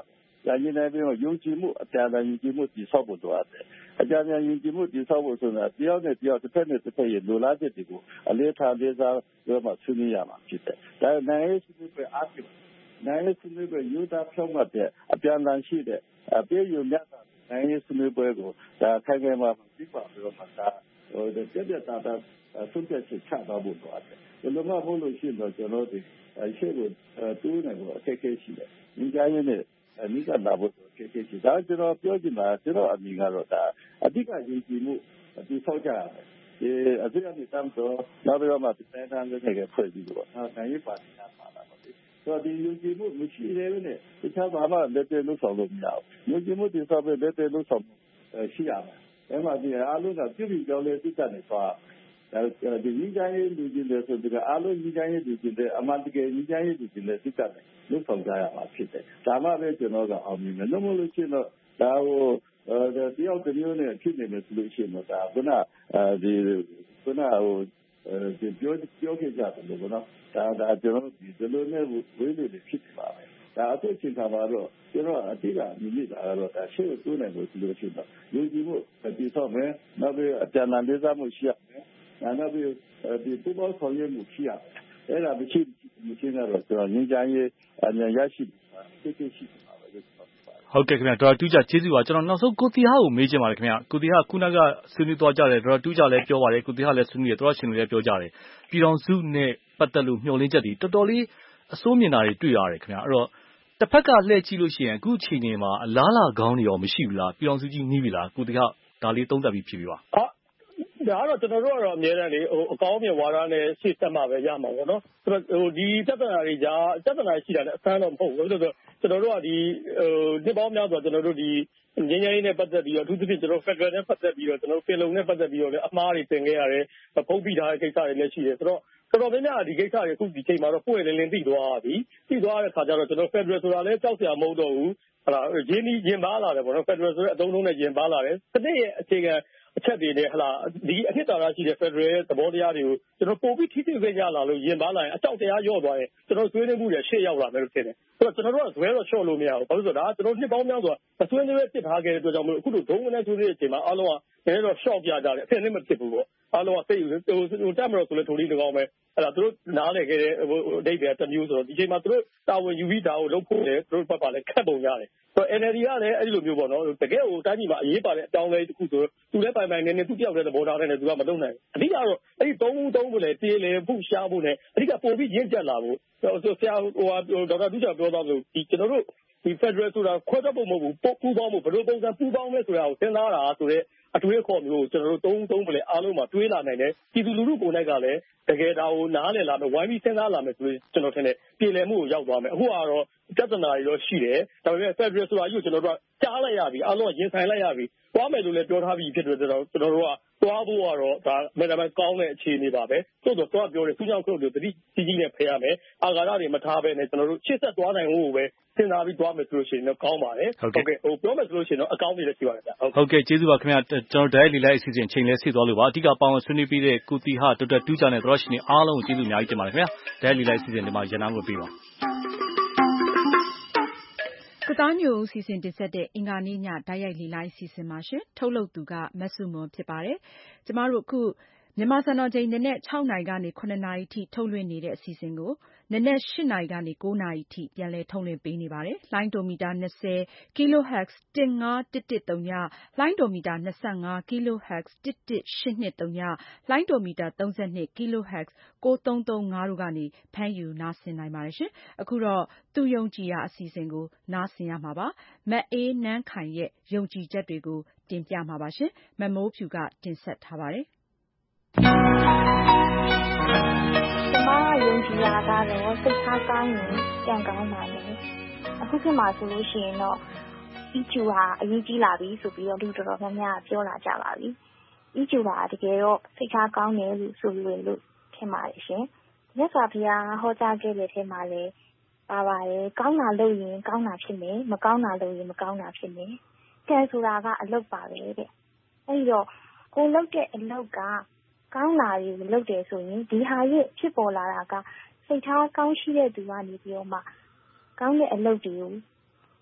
ဒါညီနေပြီးတော့ယုံကြည်မှုအပြန်အလှန်ယုံကြည်မှုတည်ဆောက်ဖို့လိုအပ်တယ်အကြံဉာဏ်ယုံကြည်မှုတည်ဆောက်ဖို့ဆိုတာတယောက်နဲ့တယောက်တစ်ဖက်နဲ့တစ်ဖက်ရဲ့လိုလားချက်တွေကိုအလေးထားလေးစားပြီးမှဆွေးနွေးရမှာဖြစ်တယ်ဒါနိုင်ငံရေးဆွေးနွေးပွဲအားဖြင့်နိုင်ငံရေးဆွေးနွေးပွဲယူတာဖြောင့်မတ်တဲ့အပြန်အလှန်ရှိတဲ့အပြည့်အစုံမြတ်နိုင်ငံရေးဆွေးနွေးပွဲကိုဒါခိုင်ခိုင်မာမာပြပါပြီးတော့မှဒါဟိုတဲ့ပြတ်တာတာဆုံးဖြတ်ချက်ချတော့ဖို့လိုအပ်တယ်ဘယ်လိုမှမဟုတ်လို့ရှိရင်တော့ကျွန်တော်တို့ရှေ့ကိုတူးနေဖို့အခက်အခဲရှိတယ်ဒီကြိုင်းနဲ့အနိကလာဖို့အခက်အခဲရှိဒါကျွန်တော်ပြောချင်တာကျွန်တော်အမြင်ကတော့ဒါအဓိကယဉ်ကျေးမှုဒီဆောက်ကြရတယ်ဒီအစိုးရပြည်တမ်းတော့နောက်ပြီးတော့မှတိုင်းတန်းတွေကဖွဲ့ပြီးတော့နိုင်ငံရေးပါတီများပါလာပါပြီဆိုတော့ဒီယဉ်ကျေးမှုမရှိသေးဘူးနဲ့တခြားဘာမှလက်တွေ့လုပ်ဆောင်လို့မရဘူးယဉ်ကျေးမှုဒီဆောက်ပဲလက်တွေ့လုပ်ဆောင်ရှိရမယ်အဲ့မှာဒီအားလုံးကပြည်ပြည်ကြောင်းလေးသိတဲ့နေသွားဒီညီကြရေးလူကြီးတွေဆိုပြီးအားလုံးညီကြရေးလူကြီးတွေအမှန်တကယ်ညီကြရေးလူကြီးတွေသိတဲ့လုဆောင်ကြရမှာဖြစ်တယ်ဒါမှပဲကျွန်တော်ကအောင်မြင်မယ်လို့မလို့ရှိရင်တော့ဒါဟိုတယောက်တစ်မျိုးနဲ့ဖြစ်နေမယ်ဆိုလို့ရှိရင်တော့ဒါခုနဒီခုနဟိုဒီပြောပြောခဲ့ကြတယ်လို့နော်ဒါဒါကျွန်တော်ဒီဒီလိုနဲ့ဝေးနေဖြစ်နေပါမယ်ဒါအခုချိန်ခါမှာတော့ကျွန်တော်အတိအကျမြင်နေတာကတော့ဒါရှေ့ကိုတိုးနိုင်လို့ဆိုလို့ရှိရင်တော့လူကြီးမှုဒီဆောက်မယ်နောက်ပြီးအပြန်အလှန်လေးစားမှုရှိရမယ်နောက်ပြီးဒီပူပေါင်းဆောင်ရွက်မှုရှိရတယ်။အဲ့ဒါမရှိမရှိတော့ကျွန်တော်ငင်းချမ်းရေးအမြန်ရရှိတိတိရှိပါပဲလို့ပြောပါတယ်။ဟုတ်ကဲ့ခင်ဗျာဒေါက်တာတူးကြကျေးဇူးပါကျွန်တော်နောက်ဆုံးကိုတီဟာကိုမေးချင်ပါတယ်ခင်ဗျာကိုတီဟာခုနကဆွေးနွေးသွားကြတယ်ဒေါက်တာတူးကြလည်းပြောပါတယ်ကိုတီဟာလည်းဆွေးနွေးတယ်တော်ရှင်လည်းပြောကြတယ်ပြည်တော်စုနဲ့ပတ်သက်လို့မျှော်လင့်ချက်တွေတော်တော်လေးအစိုးမြင်တာတွေတွေ့ရတယ်ခင်ဗျာအဲ့တော့တစ်ဖက်ကလှည့်ကြည့်လို့ရှိရင်အခုအချိန်တွေမှာအလားလာကောင်းတွေရောမရှိဘူးလားပြည်တော်စုကြီးနီးပြီလားကိုတီဟာဒါလေးသုံးသပ်ပြီးဖြစ်ပြီပါဒါကတော့ကျွန်တော်တို့ကတော့အများနဲ့လေဟိုအကောင်းမြင်ဝါဒနဲ့ရှေ့ဆက်မှာပဲရမှာပေါ့နော်ဆိုတော့ဟိုဒီပြဿနာတွေကြာပြဿနာရှိတာလည်းအဆန်းတော့မဟုတ်ဘူးဆိုတော့ကျွန်တော်တို့ကဒီဟိုဒီပေါင်းများဆိုကျွန်တော်တို့ဒီငင်းငင်းနဲ့ပတ်သက်ပြီးတော့အထူးသဖြင့်ကျွန်တော် Federal နဲ့ပတ်သက်ပြီးတော့ကျွန်တော်ပင်လုံနဲ့ပတ်သက်ပြီးတော့လည်းအမှားတွေတင်ခဲ့ရတယ်ဖုတ်ပြီးထားတဲ့ကိစ္စတွေလည်းရှိတယ်ဆိုတော့တော်တော်များများဒီကိစ္စတွေအခုဒီချိန်မှာတော့ပွင့်လင်းလင်းသိသွားပြီသိသွားတဲ့ခါကျတော့ကျွန်တော် Federal ဆိုတာလည်းကြောက်စရာမဟုတ်တော့ဘူးဟလာရင်းနှီးရင်ပါလာတယ်ပေါ့နော် Federal ဆိုတဲ့အသုံးလုံးနဲ့ရင်ပါလာတယ်စနစ်ရဲ့အခြေခံအချက်တွေနဲ့ဟလာဒီအနှစ်သာရရှိတဲ့ Federal ရဲ့သဘောတရားတွေကိုကျွန်တော်ပို့ပြီးထိထိခွင့်ရလာလို့ရင်ပါလာရင်အကြောက်တရားရော့သွားရင်ကျွန်တော်ဆွေးနွေးမှုတွေရှေ့ရောက်လာမယ်လို့ထင်တယ်ဆိုတော့ကျွန်တော်တို့ကဇွဲတော့ချော့လို့မရဘူးဘာလို့ဆိုတော့ဒါကျွန်တော်နှစ်ပေါင်းများစွာအဆွေးနွေးဖြစ်ထားခဲ့တဲ့အတွက်ကြောင့်မလို့အခုလိုဒုံနဲ့ဆွေးနွေးတဲ့အချိန်မှာအားလုံးကနည်းနည်းတော့ short ပြကြတယ်အဖြစ်နဲ့မဖြစ်ဘူးပေါ့အားလုံးကစိတ်ဟိုတက်မလို့ဆိုလဲထိုးလေးတကောင်းပဲအဲ့ဒါသူတို့နားလည်ခဲ့တဲ့ဟိုအတိတ်ကတစ်မျိုးဆိုတော့ဒီချိန်မှာသူတို့တာဝန်ယူပြီးဒါကိုလုပ်ဖို့လေသူတို့ဘက်ကလည်းခက်ပုံရတယ်ဆိုတော့ N L D ကလည်းအဲ့ဒီလိုမျိုးပေါ့နော်တကယ်ကိုတိုင်းပြည်မှာအရေးပါတဲ့အကြောင်းလေးတစ်ခုဆိုသူလည်းပိုင်ပိုင်နေနေသူပြောက်တဲ့သဘောထားနဲ့သူကမလုပ်နိုင်ဘူးအဓိကတော့အဲ့ဒီသုံးဦးသုံးဖို့လေတေးလေဖုရှားဖို့နဲ့အဓိကပို့ပြီးရင့်ကျက်လာဖို့ဆိုဆရာဟိုဒေါက်တာဒုချာပြောသွားလို့ဒီကျွန်တော်တို့ဒီ Federal ဆိုတာခွဲထွက်ဖို့မဟုတ်ဘူးပူးပေါင်းဖို့ဘယ်လိုပုံစံပူးပေါင်းလဲဆိုတာကိုစဉ်းစားတာဆိုတော့အတွေးခေါ်မျိုးကျွန်တော်တို့သုံးသုံးပလဲအားလုံးမှာတွေးလာနိုင်တယ်ပြည်သူလူထုကိုယ်၌ကလည်းတကယ်ဒါကိုနားလည်လာမယ်ဝိုင်းပြီးစဉ်းစားလာမယ်ဆိုရင်ကျွန်တော်ထင်တယ်ပြည်လည်မှုကိုရောက်သွားမယ်အခုကတော့ပြဿနာတွေတော့ရှိတယ်ဒါပေမဲ့ Federal ဆိုတာကြီးကိုကျွန်တော်တို့ကကြားလိုက်ရပြီအားလုံးကရင်ဆိုင်လိုက်ရပြီသွားမယ်လို့လည်းပြောထားပြီးဖြစ်တယ်ကျွန်တော်ကျွန်တော်တို့ကသွားဖို့ကတော့ဒါအမှန်တမ်းကောင်းတဲ့အခြေအနေပါပဲသို့တော့တော့ပြောတယ်သူကြောင့်ခုတ်လို့တတိကြီးကြီးနဲ့ဖယ်ရမယ်အာဃာတတွေမထားဘဲနဲ့ကျွန်တော်တို့ရှေ့ဆက်သွားနိုင်ဖို့ပဲစဉ်းစားပြီးသွားမယ်ဆိုလို့ရှိရင်တော့ကောင်းပါတယ်ဟုတ်ကဲ့ဟိုပြောမယ်ဆိုလို့ရှိရင်တော့အကောင်းကြီးလည်းရှိပါတယ်ဗျဟုတ်ကဲ့ကျေးဇူးပါခင်ဗျာကျွန်တော်ဒိုင်လီလိုက်အစီအစဉ်ချိန်လဲဆေးသွားလို့ပါအဓိကပေါင်းဆွေးနွေးပြီးတဲ့ကိုတီဟာတော်တော်တူးကြတဲ့သောရှင်တွေအားလုံးကိုကျေးဇူးအများကြီးတင်ပါတယ်ခင်ဗျာဒိုင်လီလိုက်အစီအစဉ်ဒီမှာရန်နာမှုပေးပါကသားညိုစီစဉ်တင်ဆက်တဲ့အင်္ဂါနေ့ညဓာတ်ရိုက်လီလိုက်စီစဉ်ပါရှင်ထုတ်လုပ်သူကမတ်စုမွန်ဖြစ်ပါတယ်ကျမတို့အခုမြန်မာစံတော်ချိန်နနက်၆နာရီကနေ၇နာရီထိထုတ်လွှင့်နေတဲ့အစီအစဉ်ကိုနနက်၈နာရီကနေ၉နာရီထိပြန်လည်ထုတ်လွှင့်ပေးနေပါတယ်။လိုင်းဒိုမီတာ၂၀ kHz ၁၅၁၁ဝ လိုင်းဒိုမီတာ၂၅ kHz ၁၁၈၂ဝ လိုင်းဒိုမီတာ၃၂ kHz ၉၃၃၅တို့ကနေဖမ်းယူနားဆင်နိုင်ပါတယ်ရှင်။အခုတော့သူယုံကြည်ရာအစီအစဉ်ကိုနားဆင်ရမှာပါ။မအေးနန်းခိုင်ရဲ့ယုံကြည်ချက်တွေကိုတင်ပြမှာပါရှင်။မမိုးဖြူကတင်ဆက်ထားပါတယ်။ကျမယုံကြည်တာကတော့စိတ်ထားကောင်းရင်ကြံကောင်းပါမယ်။အခုခေတ်မှာဆိုလို့ရှိရင်တော့ E Q ဟာအရေးကြီးလာပြီဆိုပြီးတော့လူတော်တော်များများပြောလာကြပါပြီ။ E Q ဟာတကယ်တော့စိတ်ထားကောင်းတယ်လို့ဆိုလို့လို့ထင်ပါတယ်ရှင်။မြတ်စွာဘုရားဟောကြားခဲ့တဲ့ထဲမှာလည်းပါပါတယ်ကောင်းတာလုပ်ရင်ကောင်းတာဖြစ်မယ်မကောင်းတာလုပ်ရင်မကောင်းတာဖြစ်မယ်။ကံဆိုတာကအလုပ်ပါပဲတဲ့။အဲဒီတော့ကိုလုပ်တဲ့အလုပ်ကကောင်းတာတွေကိုလုပ်တယ်ဆိုရင်ဒီဟာရဲ့ဖြစ်ပေါ်လာတာကစိတ်ထားကောင်းရှိတဲ့သူကနေပြီးတော့မှကောင်းတဲ့အလုပ်တွေကို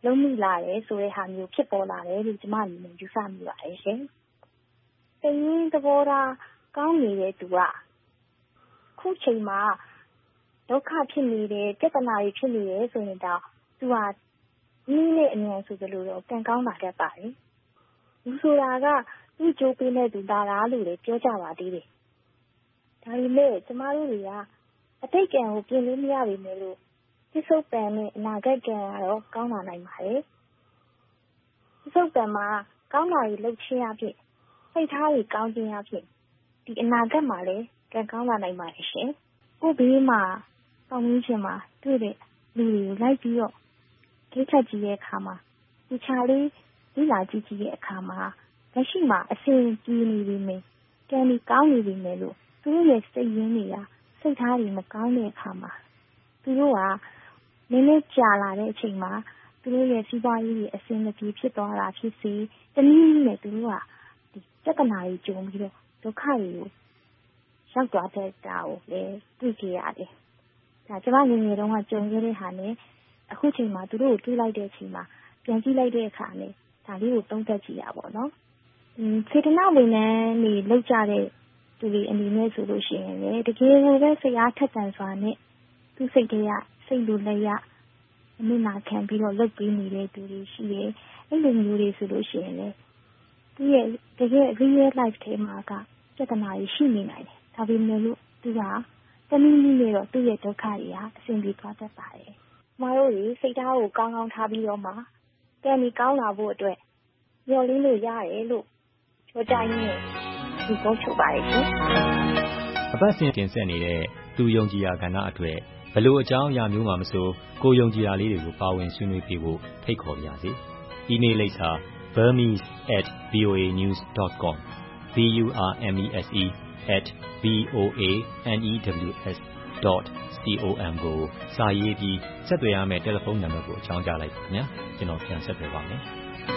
လုံးမိလာတယ်ဆိုတဲ့ဟာမျိုးဖြစ်ပေါ်လာတယ်လို့ကျမအနေနဲ့ယူဆမိပါတယ်ရှင်။တရင်သဘောထားကောင်းနေတဲ့သူကခုချိန်မှာဒုက္ခဖြစ်နေတယ်ပြဿနာတွေဖြစ်နေတယ်ဆိုရင်တော့သူကနည်းနဲ့အမြန်ဆိုသလိုတော့ကံကောင်းလာတတ်ပါတယ်။လူဆိုတာကသူ့ကြိုးပေးတဲ့သူလာတာလို့လည်းပြောကြပါသေးတယ်။ဒါပေမဲ့ကျမတို့တွေကအတိတ်ကံကိုပြင်လို့မရပေမဲ့လို့ဒီစုပ်ပံနဲ့အနာဂတ်ကံကတော့ကောင်းလာနိုင်ပါတယ်။ဒီစုပ်ပံမှာကောင်းတာတွေလုပ်ချင်းအဖြစ်စိတ်ထားတွေကောင်းခြင်းအဖြစ်ဒီအနာဂတ်မှာလည်းကံကောင်းလာနိုင်ပါတယ်ရှင်။ကိုဘေးမှာကောင်းခြင်းချင်းမှာတွေ့တဲ့လူတွေကိုလိုက်ပြီးတော့ဒိဋ္ဌတ်ကြည့်တဲ့အခါမှာဒီချာလေးဒီလာကြည့်ကြည့်တဲ့အခါမှာလက်ရှိမှာအစဉ်ပြေနေပြီမယ်ကံဒီကောင်းနေပြီမယ်လို့သူတို့ရဲ့စိတ်ရင်းတွေကစိတ်ထားတွေမကောင်းတဲ့အခါမှာသူတို့ကနည်းနည်းကြာလာတဲ့အချိန်မှာသူတို့ရဲ့စီးပွားရေးတွေအဆင်မပြေဖြစ်သွားတာဖြစ်စေတနည်းနည်းနဲ့သူတို့ကဒီပြဿနာတွေကြုံပြီးတော့ဒုက္ခတွေကိုရောက်သွားတဲ့တာကိုလည်းတွေ့ကြရတယ်။ဒါကျမငယ်ငယ်တုန်းကကြုံခဲ့တဲ့ဟာနဲ့အခုချိန်မှာသူတို့ကိုတွေးလိုက်တဲ့အချိန်မှာပြန်ကြည့်လိုက်တဲ့အခါနဲ့ဒါလေးကိုသုံးသပ်ကြည့်ရပါတော့။อืมစေတနာဝန်ထမ်းတွေလောက်ကြတဲ့သူတွေအနေနဲ့ဆိုလို့ရှိရင်လေတကယ်ကိုပဲစိတ်အားထက်သန်စွာနဲ့သူစိတ်တွေရစိတ်လိုလည်းရအမိနာခံပြီးတော့လုပ်ပေးနေတဲ့သူတွေရှိတယ်။အဲ့လိုမျိုးတွေဆိုလို့ရှိရင်လေသူရဲ့တကယ် real life ထဲမှာကပြဿနာတွေရှိနေနိုင်တယ်။ဒါပေမဲ့လို့သူကတနည်းနည်းနဲ့တော့သူ့ရဲ့ဒုက္ခတွေဟာအဆင်ပြေသွားတတ်ပါတယ်။ကျမတို့တွေစိတ်ထားကိုကောင်းကောင်းထားပြီးတော့မှကံဒီကောင်းလာဖို့အတွက်ညှော်လင်းလို့ရတယ်လို့ပြောကြရင်းဒီကောချုပ်ပါရဲ့ရှင်အပတ်စဉ်တင်ဆက်နေတဲ့သူယုံကြည်ရာကဏ္ဍအတွက်ဘလို့အကြောင်းအရာမျိုးမှမဆိုကိုယုံကြည်ရာလေးတွေကိုပါဝင်ဆွေးနွေးပြဖို့ဖိတ်ခေါ်ပါရစေ။ email လိပ်စာ burmese at voa news dot com b u r m e s e at v o a n e w s dot com ကိုစာရေးပြီးဆက်သွယ်ရမယ့်တယ်လီဖုန်းနံပါတ်ကိုအကြောင်းကြားလိုက်ပါခင်ဗျာ။ကျွန်တော်ပြန်ဆက်သွယ်ပါမယ်။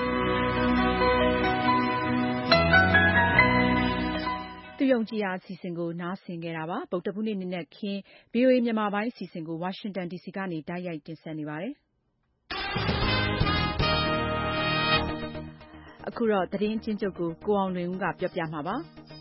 သူယုံကြည်ရာအစီအစဉ်ကိုနားဆင်ခဲ့တာပါဗုဒ္ဓဘုနေ့နေ့နဲ့ခင်း ဗွီအိုအေ မြန်မာပိုင်းအစီအစဉ်ကိုဝါရှင်တန်ဒီစီကနေတိုက်ရိုက်တင်ဆက်နေပါတယ်အခုတော့သတင်းချင်းချုပ်ကိုကိုအောင်လွင်ဦးကပြောပြမှာပါ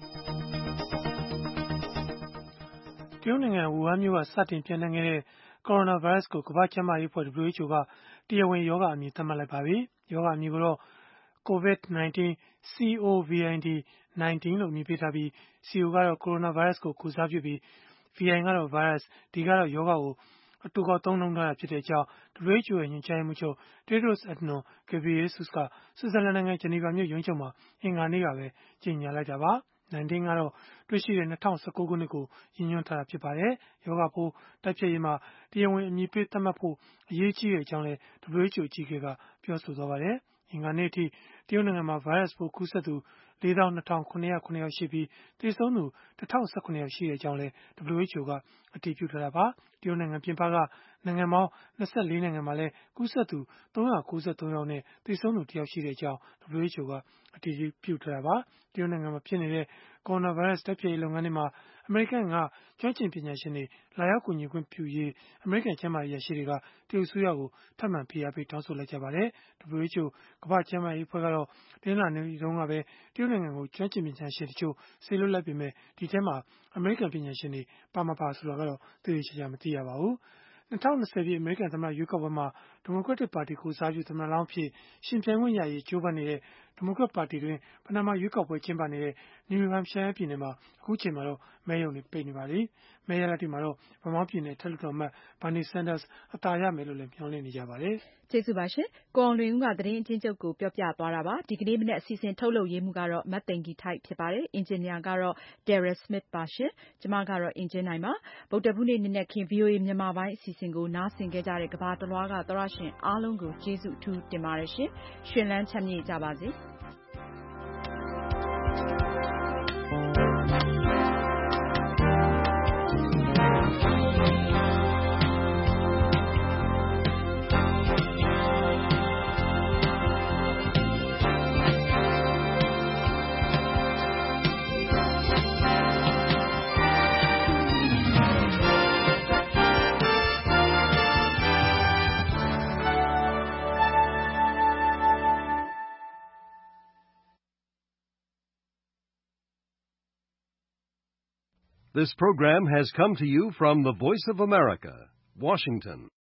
တရုတ်နိုင်ငံဝူဟန်မြို့ကစတင်ပြန့်နှံ့ခဲ့တဲ့ကိုရိုနာဗိုင်းရပ်စ်ကိုကမ္ဘာ့ကျန်းမာရေးအဖွဲ့ W H O ကတရားဝင်ရောဂါအမည်သတ်မှတ်လိုက်ပါပြီ။ရောဂါအမည်ကိုတော့ ကိုဗစ် ၁၉ C O V I D ၁၉ လို့အမည်ပေးထားပြီး C O ကတော့ကိုရိုနာဗိုင်းရပ်စ်ကိုကိုယ်စားပြုပြီး V I ကတော့ virus D ကတော့ရောဂါကိုအတူကောက်သုံးနှုန်းထားတာဖြစ်ကြောင်း W H O ရဲ့ညွှန်ကြားရေးမှူးချုပ် Tedros Adhanom Ghebreyesus ကဆွစ်ဇာလန်နိုင်ငံဂျနီဗာမြို့ရုံးချုပ်မှာအင်္ဂါနေ့ကပဲကြေညာလိုက်တာပါ။၁၉ ကတော့တွေ့ရှိတဲ့၂၀၁၉ခုနှစ်ကိုရည်ညွှန်းထားတာဖြစ်ပါတယ်။ရောဂါပိုးတိုက်ဖျက်ရေးမှာတရားဝင်အမည်ပေးသတ်မှတ်ဖို့အရေးကြီးတဲ့အကြောင်းလည်း W H O အကြီးအကဲကပြောဆိုသွားပါတယ်။အင်္ဂါနေ့အထိတရုတ်နိုင်ငံမှာဗိုင်းရပ်စ်ပိုးကူးစက်သူလေးသောင်းနှစ်ထောင်ခုနစ်ရာခုနစ်ယောက်ရှိပြီးသေဆုံးသူတစ်ထောင်ဆယ်ခုနစ်ယောက်ရှိတဲ့အကြောင်းလည်း W H O ကအတည်ပြုထားတာပါ။တရုတ်နိုင်ငံပြင်ပကနိုင်ငံပေါင်း၂၄နိုင်ငံမှာလည်းကူးစက်သူသုံးရာကိုးဆယ်သုံးယောက်နဲ့သေဆုံးသူတစ်ယောက်ရှိတဲ့အကြောင်း W H O ကအတည်ပြုထားတာပါ။တရုတ်နိုင်ငံမှာဖြစ်နေတဲ့ကိုရိုနာဗိုင်းရပ်စ်တိုက်ဖျက်ရေးလုပ်ငန်းတွေမှာအမေရိကန်ကကျွမ်းကျင်ပညာရှင်တွေလာရောက်ကူညီခွင့်ပြုရေးအမေရိကန်ကျန်းမာရေးရရှိတွေကတရုတ်အစိုးရကိုထပ်မံဖိအားပေးတောင်းဆိုလိုက်ကြပါတယ်။ W H O ကမ္ဘာ့ကျန်းမာရေးအဖွဲ့ကတော့တနင်္လာနေ့တုန်းကပဲတရုတ်နိုင်ငံကိုကျွမ်းကျင်ပညာရှင်တချို့စေလွှတ်လိုက်ပေမဲ့ဒီထဲမှာအမေရိကန်ပညာရှင်တွေပါမပါဆိုတာကတော့သေသေချာချာမသိရပါဘူး။၂၀၂၀ပြည့်အမေရိကန်သမ္မတရွေးကောက်ပွဲမှာဒီမိုကရက်တစ်ပါတီကိုစားပြုသမ္မတလောင်းဖြစ်ရှင်ပြိုင်ခွင့်ရရေးကြိုးပမ်းနေတဲ့ဒီမိုကရက်ပါတီတွင်ပဏာမရွေးကောက်ပွဲကျင်းပနေတဲ့ New Hampshire ပြည်နယ်မှာအခုချိန်မှာတော့မဲရုံတွေပိတ်နေပါပြီ။မဲရလဒ်တွေမှာတော့ Vermont ပြည်နယ်အထက်လွှတ်တော်အမတ် Bernie Sanders အသာရမယ်လို့လည်းမျှော်လင့်နေကြပါတယ်။ကျေးဇူးပါရှင်။ကိုအောင်လွင်ဦးကသတင်းအချင်းချုပ်ကိုပြောပြသွားတာပါ။ဒီကနေ့မနက်အစီအစဉ်ထုတ်လုပ်ရေးမှူးကတော့မတ်သိန်ဂီထိုက်ဖြစ်ပါတယ်။အင်ဂျင်နီယာကတော့ Darren Smith ပါရှင်။ကျမကတော့အင်ဂျင်နိုင်ပါ။ဗုဒ္ဓဘုနေ့နေ့နဲ့ခင် ဗွီအိုအေမြန်မာပိုင်းအစီအစဉ်ကိုနားဆင်ခဲ့ကြတဲ့ကမ္ဘာတလွှားကသောရရှင်အားလုံးကိုကျေးဇူးအထူးတင်ပါတယ်ရှင်။ရှင်လန်းချမ်းမြေ့ကြပါစေ။ This program has come to you from the Voice of America, Washington.